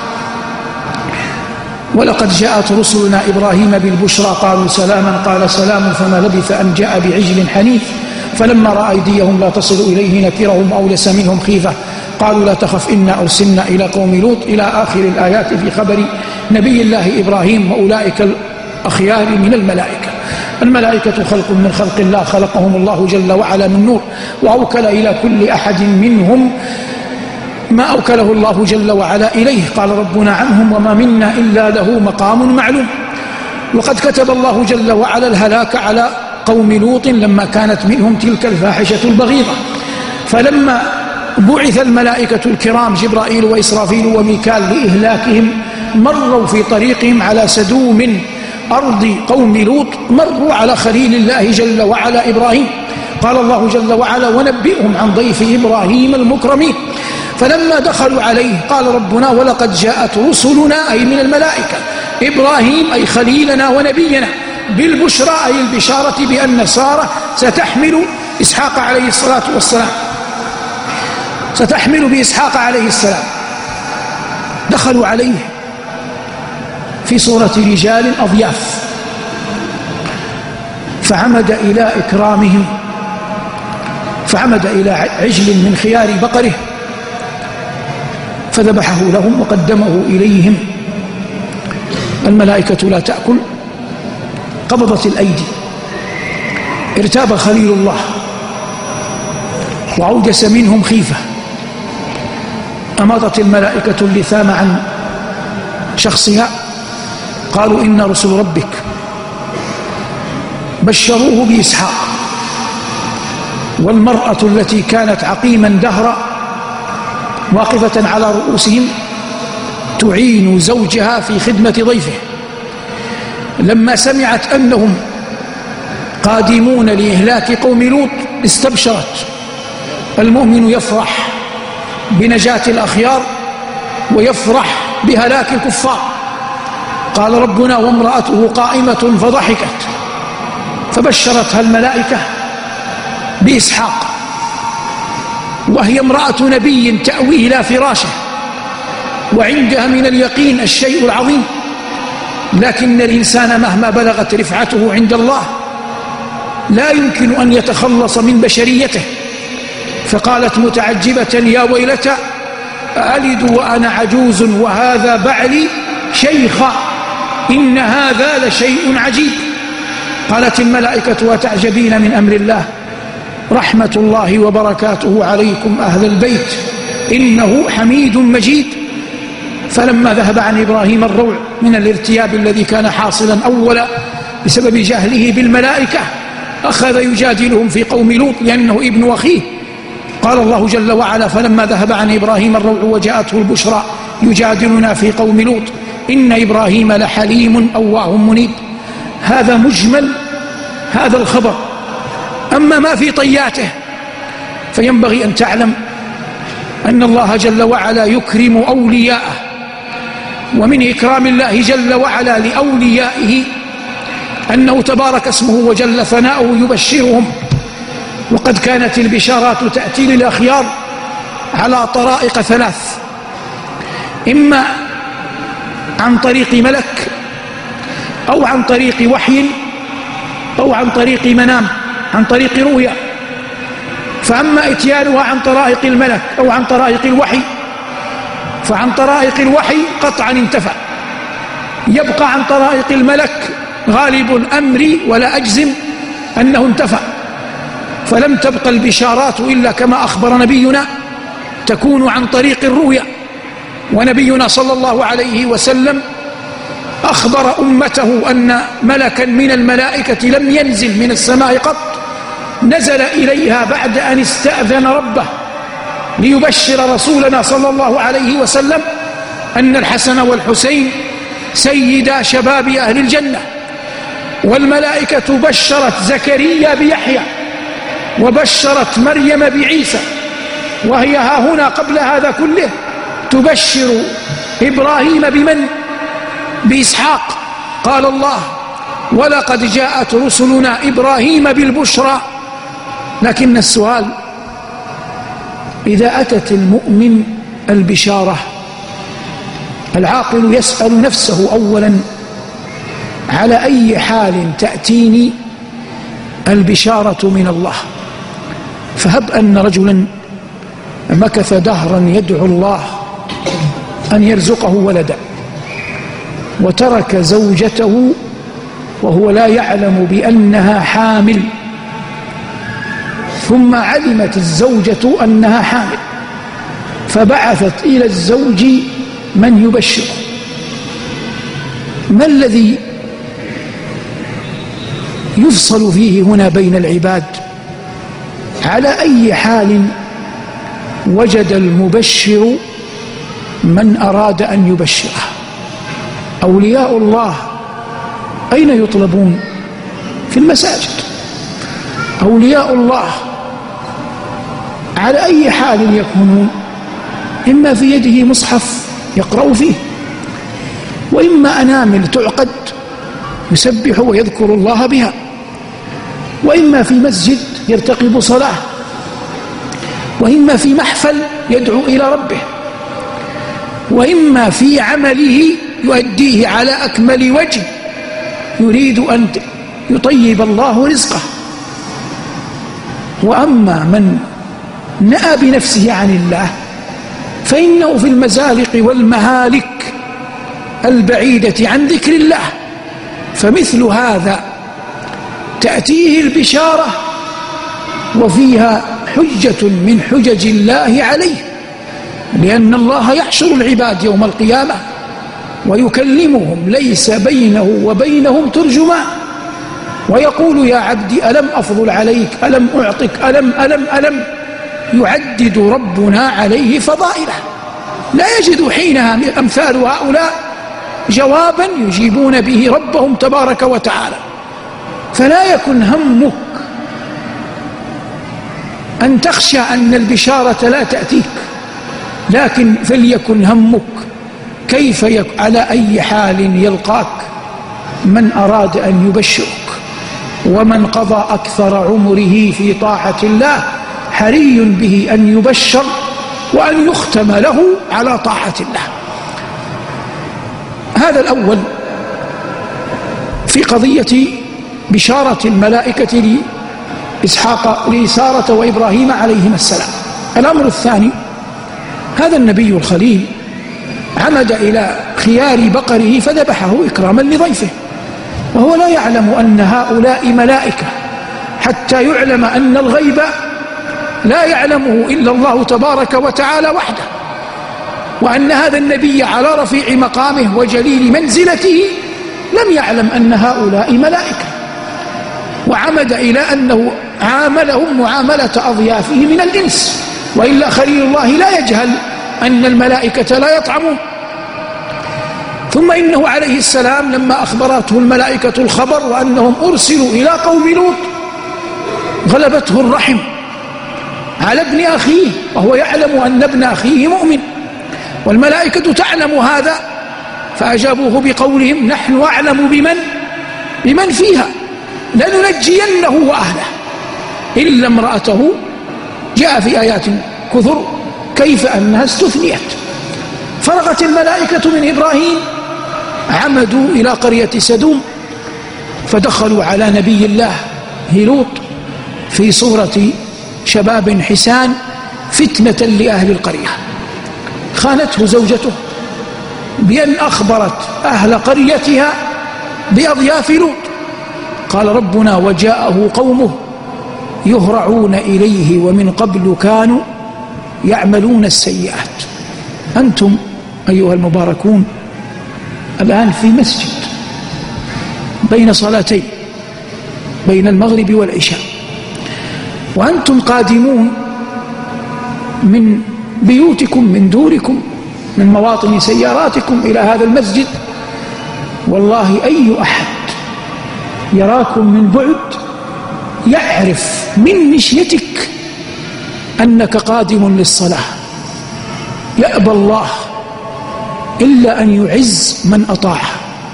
ولقد جاءت رسلنا إبراهيم بالبشرى قالوا سلاما قال سلام فما لبث أن جاء بعجل حنيف فلما رأى أيديهم لا تصل إليه نكرهم أوجس منهم خيفة قالوا لا تخف إنا أرسلنا إلى قوم لوط إلى آخر الآيات في خبر نبي الله إبراهيم وأولئك الأخيار من الملائكة. الملائكة خلق من خلق الله خلقهم الله جل وعلا من نور، وأوكل إلى كل أحد منهم ما أوكله الله جل وعلا إليه. قال ربنا عنهم وما منا إلا له مقام معلوم. وقد كتب الله جل وعلا الهلاك على قوم لوط لما كانت منهم تلك الفاحشة البغيضة، فلما بعث الملائكة الكرام جبرائيل وإسرافيل وميكال لإهلاكهم مروا في طريقهم على سدوم أرض قوم لوط، مروا على خليل الله جل وعلا إبراهيم. قال الله جل وعلا ونبئهم عن ضيف إبراهيم المكرمين. فلما دخلوا عليه قال ربنا ولقد جاءت رسلنا أي من الملائكة إبراهيم أي خليلنا ونبينا بالبشرى أي البشارة بأن سارة ستحمل إسحاق عليه الصلاة والسلام. ستحمل بإسحاق عليه السلام. دخلوا عليه في صورة رجال أضياف، فعمد إلى إكرامهم، فعمد إلى عجل من خيار بقره فذبحه لهم وقدمه إليهم. الملائكة لا تأكل، قبضت الأيدي، ارتاب خليل الله وأوجس منهم خيفة، أماطت الملائكة اللثام عن شخصها، قالوا إن رسل ربك، بشروه بإسحاق. والمرأة التي كانت عقيما دهرا واقفة على رؤوسهم تعين زوجها في خدمة ضيفه، لما سمعت أنهم قادمون لإهلاك قوم لوط استبشرت. المؤمن يفرح بنجاة الأخيار ويفرح بهلاك الكفار. قال ربنا وامرأته قائمة فضحكت، فبشرتها الملائكة بإسحاق، وهي امرأة نبي تأوي إلى فراشه وعندها من اليقين الشيء العظيم، لكن الإنسان مهما بلغت رفعته عند الله لا يمكن أن يتخلص من بشريته. فقالت متعجبة يا ويلتى ألد وأنا عجوز وهذا بعلي شيخا إن هذا لشيء عجيب. قالت الملائكة وتعجبين من أمر الله، رحمة الله وبركاته عليكم أهل البيت إنه حميد مجيد. فلما ذهب عن إبراهيم الروع من الارتياب الذي كان حاصلا أولا بسبب جهله بالملائكة، أخذ يجادلهم في قوم لوط لأنه ابن أخيه. قال الله جل وعلا فلما ذهب عن إبراهيم الروع وجاءته البشرى يجادلنا في قوم لوط إن إبراهيم لحليم أواه منيب. هذا مجمل هذا الخبر. أما ما في طياته فينبغي أن تعلم أن الله جل وعلا يكرم أولياءه، ومن إكرام الله جل وعلا لأوليائه أنه تبارك اسمه وجل ثناؤه يبشرهم. وقد كانت البشارات تأتي للأخيار على طرائق ثلاث: إما عن طريق ملك، أو عن طريق وحي، أو عن طريق منام، عن طريق رؤيا. فأما إتيانها عن طرائق الملك أو عن طرائق الوحي فعن طرائق الوحي قطعا انتفع. يبقى عن طرائق الملك غالب أمري ولا أجزم أنه انتفع، فلم تبقى البشارات إلا كما أخبر نبينا تكون عن طريق الرؤيا. ونبينا صلى الله عليه وسلم أخبر أمته أن ملكا من الملائكة لم ينزل من السماء قط، نزل إليها بعد أن استأذن ربه ليبشر رسولنا صلى الله عليه وسلم أن الحسن والحسين سيدا شباب أهل الجنة. والملائكة بشرت زكريا بيحيى وبشرت مريم بعيسى، وهي ها هنا قبل هذا كله تبشر إبراهيم بمن؟ بإسحاق. قال الله ولقد جاءت رسلنا إبراهيم بالبشرى. لكن السؤال إذا أتت المؤمن البشارة العاقل يسأل نفسه أولا على أي حال تأتيني البشارة من الله؟ فهب أن رجلا مكث دهرا يدعو الله أن يرزقه ولدا وترك زوجته وهو لا يعلم بأنها حامل، ثم علمت الزوجة أنها حامل فبعثت إلى الزوج من يبشره. ما الذي يفصل فيه هنا بين العباد؟ على أي حال وجد المبشر من أراد أن يبشره؟ أولياء الله أين يطلبون؟ في المساجد. أولياء الله على أي حال يكونون؟ إما في يده مصحف يقرأ فيه، وإما أنامل تعقد يسبح ويذكر الله بها، وإما في مسجد يرتقب صلاة، وإما في محفل يدعو إلى ربه، وإما في عمله يؤديه على أكمل وجه يريد أن يطيب الله رزقه. وأما من نأى بنفسه عن الله فإنه في المزالق والمهالك البعيدة عن ذكر الله، فمثل هذا تأتيه البشارة وفيها حجة من حجج الله عليه، لأن الله يحشر العباد يوم القيامة ويكلمهم ليس بينه وبينهم ترجمان، ويقول يا عبدي ألم أفضل عليك، ألم أعطك، ألم يعدد ربنا عليه فضائله. لا يجد حينها أمثال هؤلاء جوابا يجيبون به ربهم تبارك وتعالى. فلا يكن همك أن تخشى أن البشارة لا تأتيك، لكن فليكن همك كيف على أي حال يلقاك من أراد أن يبشرك. ومن قضى أكثر عمره في طاعة الله حري به أن يبشر وأن يختم له على طاعة الله. هذا الأول في قضية بشارة الملائكة لسارة وإبراهيم عليهما السلام. الأمر الثاني، هذا النبي الخليل عمد إلى خيار بقره فذبحه إكراما لضيفه، وهو لا يعلم أن هؤلاء ملائكة، حتى يعلم أن الغيب لا يعلمه إلا الله تبارك وتعالى وحده، وأن هذا النبي على رفيع مقامه وجليل منزلته لم يعلم أن هؤلاء ملائكة، وعمد إلى أنه عاملهم معاملة أضيافه من الإنس، وإلا خليل الله لا يجهل أن الملائكة لا يطعمون. ثم إنه عليه السلام لما أخبرته الملائكة الخبر وأنهم أرسلوا إلى قوم لوط غلبته الرحم على ابن أخيه، وهو يعلم أن ابن أخيه مؤمن، والملائكة تعلم هذا، فأجابوه بقولهم نحن أعلم بمن فيها لننجينه وأهله إلا امرأته. جاء في آيات كثر كيف أنها استثنيت. فرغت الملائكة من إبراهيم، عمدوا إلى قرية سدوم، فدخلوا على نبي الله لوط في صورة شباب حسان فتنة لأهل القرية. خانته زوجته بأن أخبرت أهل قريتها بأضياف لوط. قال ربنا وجاءه قومه يهرعون إليه ومن قبل كانوا يعملون السيئات. أنتم أيها المباركون الآن في مسجد بين صلاتين، بين المغرب والعشاء، وأنتم قادمون من بيوتكم، من دوركم، من مواطن سياراتكم إلى هذا المسجد. والله أي أحد يراكم من بعد يعرف من مشيتك أنك قادم للصلاة. يأبى الله إلا أن يعز من أطاعه.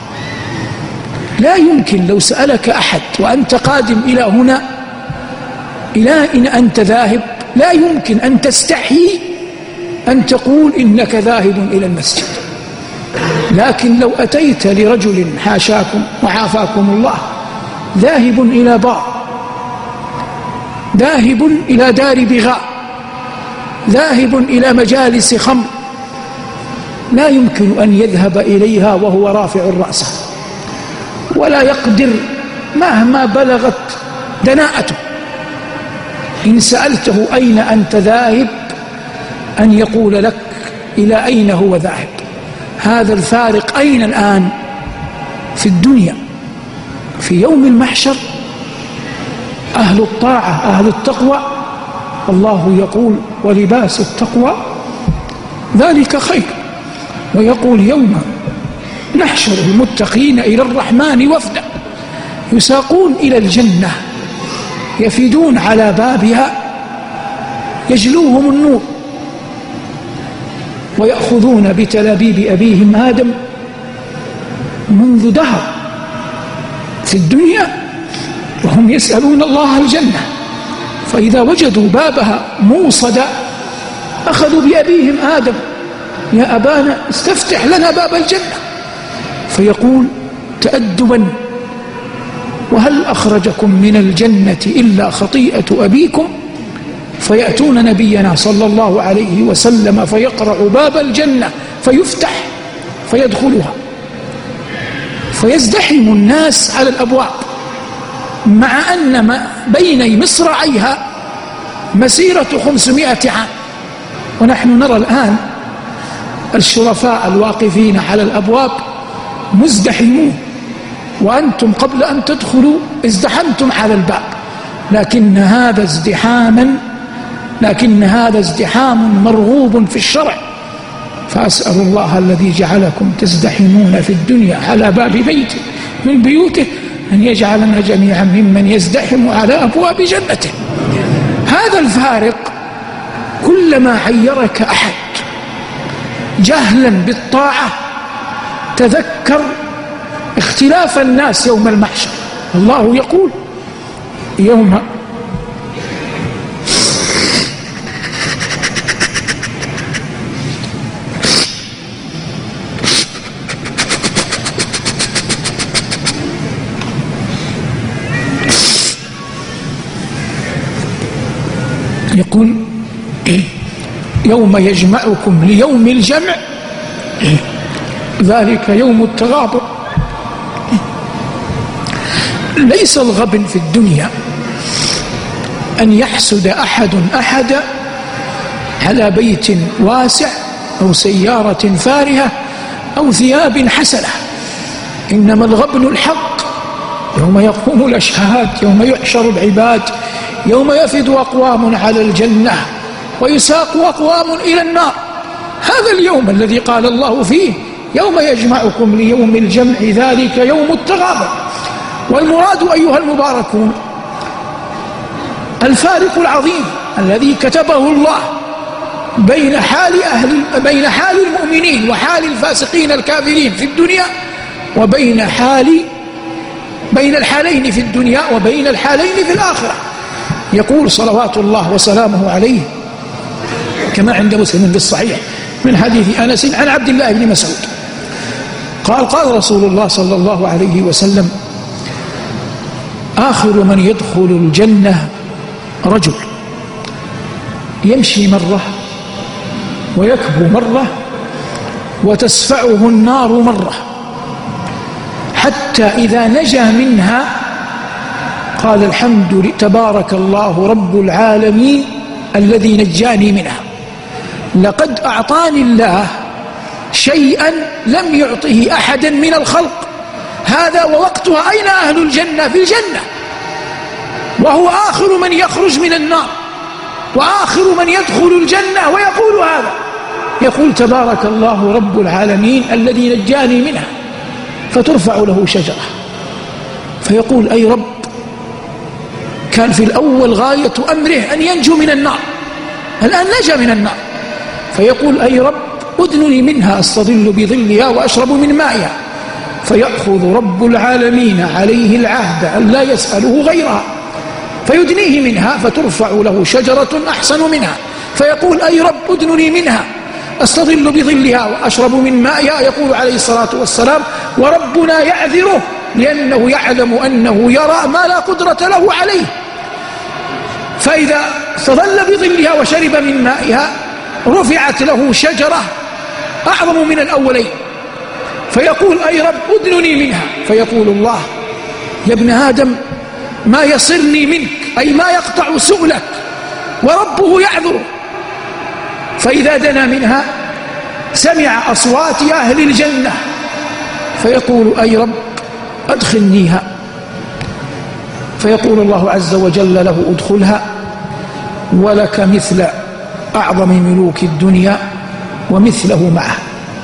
لا يمكن لو سألك أحد وأنت قادم إلى هنا إلى أين أنت ذاهب، لا يمكن أن تستحي أن تقول إنك ذاهب إلى المسجد. لكن لو أتيت لرجل حاشاكم وعافاكم الله ذاهب إلى بار، ذاهب إلى دار بغاء، ذاهب إلى مجالس خمر، لا يمكن أن يذهب إليها وهو رافع رأسه، ولا يقدر مهما بلغت دناءته. إن سألته أين أنت ذاهب أن يقول لك إلى أين هو ذاهب. هذا الفارق أين الآن في الدنيا؟ في يوم المحشر أهل الطاعة أهل التقوى الله يقول ولباس التقوى ذلك خير، ويقول يوم نحشر المتقين إلى الرحمن وفدا يساقون إلى الجنة يفيدون على بابها يجلوهم النور ويأخذون بتلابيب أبيهم آدم منذ دهر في الدنيا وهم يسألون الله الجنة، فإذا وجدوا بابها موصدا أخذوا بأبيهم آدم: يا أبانا استفتح لنا باب الجنة. فيقول تأدبا: وهل أخرجكم من الجنة إلا خطيئة أبيكم؟ فيأتون نبينا صلى الله عليه وسلم فيقرع باب الجنة فيفتح فيدخلها، فيزدحم الناس على الأبواب، مع أن بين مصراعيها مسيرة 500 عام. ونحن نرى الآن الشرفاء الواقفين على الأبواب مزدحمون، وأنتم قبل أن تدخلوا ازدحمتم على الباب، لكن هذا ازدحام مرغوب في الشرع. فأسأل الله الذي جعلكم تزدحمون في الدنيا على باب بيت من بيوته أن يجعلنا جميعا ممن يزدحم على أبواب جنته. هذا الفارق كلما عيرك أحد جهلا بالطاعة تذكر اختلاف الناس يوم المحشر. الله يقول: يوم يقول: يوم يجمعكم ليوم الجمع ذلك يوم التغابن. ليس الغبن في الدنيا أن يحسد أحد أحدا على بيت واسع أو سيارة فارهة أو ثياب حسنة، إنما الغبن الحق يوم يقوم الأشهاد، يوم يحشر العباد، يوم يفد أقوام على الجنة ويساق أقوام إلى النار. هذا اليوم الذي قال الله فيه: يوم يجمعكم ليوم الجمع ذلك يوم التغابن. والمراد أيها المباركون الفارق العظيم الذي كتبه الله بين حال المؤمنين وحال الفاسقين الكافرين في الدنيا، وبين الحالين في الدنيا وبين الحالين في الآخرة. يقول صلوات الله وسلامه عليه كما عند مسلم بالصحيح من حديث أنس عن عبد الله بن مسعود قال رسول الله صلى الله عليه وسلم: آخر من يدخل الجنة رجل يمشي مرة ويكبو مرة وتسفعه النار مرة، حتى إذا نجا منها قال: الحمد تبارك الله رب العالمين الذي نجاني منها، لقد أعطاني الله شيئا لم يعطه أحدا من الخلق. هذا ووقتها أين أهل الجنة؟ في الجنة، وهو آخر من يخرج من النار وآخر من يدخل الجنة، ويقول هذا، يقول: تبارك الله رب العالمين الذي نجاني منها. فترفع له شجرة فيقول: أي رب، كان في الأول غاية أمره أن ينجو من النار، الآن نجا من النار. فيقول: أي رب، أدنني منها أستظل بظلها وأشرب من مائها. فيأخذ رب العالمين عليه العهد أن لا يسأله غيرها فيدنيه منها، فترفع له شجرة أحسن منها. فيقول: أي رب، أدنني منها أستظل بظلها وأشرب من مائها. يقول عليه الصلاة والسلام: وربنا يعذره لأنه يعلم أنه يرى ما لا قدرة له عليه. فإذا استظل بظلها وشرب من مائها رفعت له شجرة أعظم من الأولين، فيقول: أي رب، أدنني منها. فيقول الله: يا ابن آدم، ما يصرني منك، أي ما يقطع سؤلك، وربه يعذره. فإذا دنا منها سمع أصوات أهل الجنة فيقول: أي رب، أدخلنيها. فيقول الله عز وجل له: ادخلها ولك مثل أعظم ملوك الدنيا ومثله معه.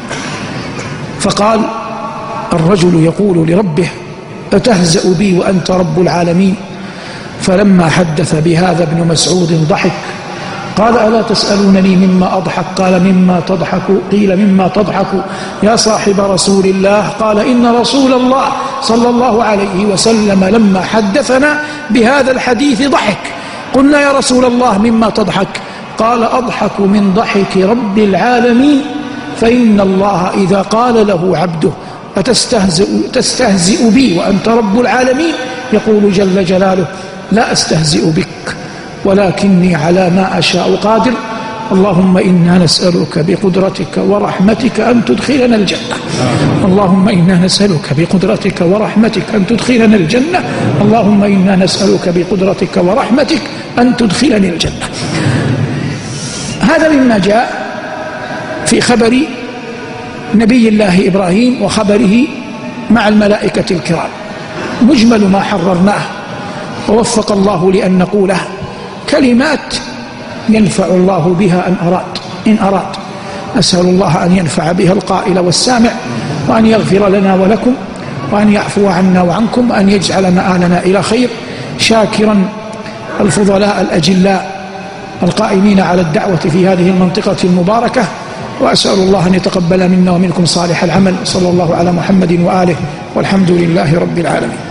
فقال الرجل يقول لربه: أتهزأ بي وأنت رب العالمين؟ فلما حدث بهذا ابن مسعود ضحك، قال: ألا تسألونني مما أضحك؟ قال: مما تضحك؟ قيل: مما تضحك يا صاحب رسول الله؟ قال: إن رسول الله صلى الله عليه وسلم لما حدثنا بهذا الحديث ضحك. قلنا: يا رسول الله، مما تضحك؟ قال أضحك من ضحك رب العالمين، فإن الله إذا قال له عبده أتستهزئ بي وأنت رب العالمين، يقول جل جلاله لا أستهزئ بك ولكني على ما أشاء قادر. اللهم إنا نسألك بقدرتك ورحمتك أن تدخلنا الجنة. اللهم إنا نسألك بقدرتك ورحمتك أن تدخلنا الجنة. اللهم إنا نسألك بقدرتك ورحمتك أن تدخلني الجنة. هذا مما جاء في خبر نبي الله إبراهيم وخبره مع الملائكة الكرام، مجمل ما حررناه ووفق الله لأن نقوله كلمات ينفع الله بها إن أراد. أسأل الله أن ينفع بها القائل والسامع، وأن يغفر لنا ولكم، وأن يعفو عنا وعنكم، وأن يجعل مآلنا إلى خير، شاكرا الفضلاء الأجلاء القائمين على الدعوة في هذه المنطقة المباركة. وأسأل الله أن يتقبل منا ومنكم صالح العمل. صلى الله على محمد وآله، والحمد لله رب العالمين.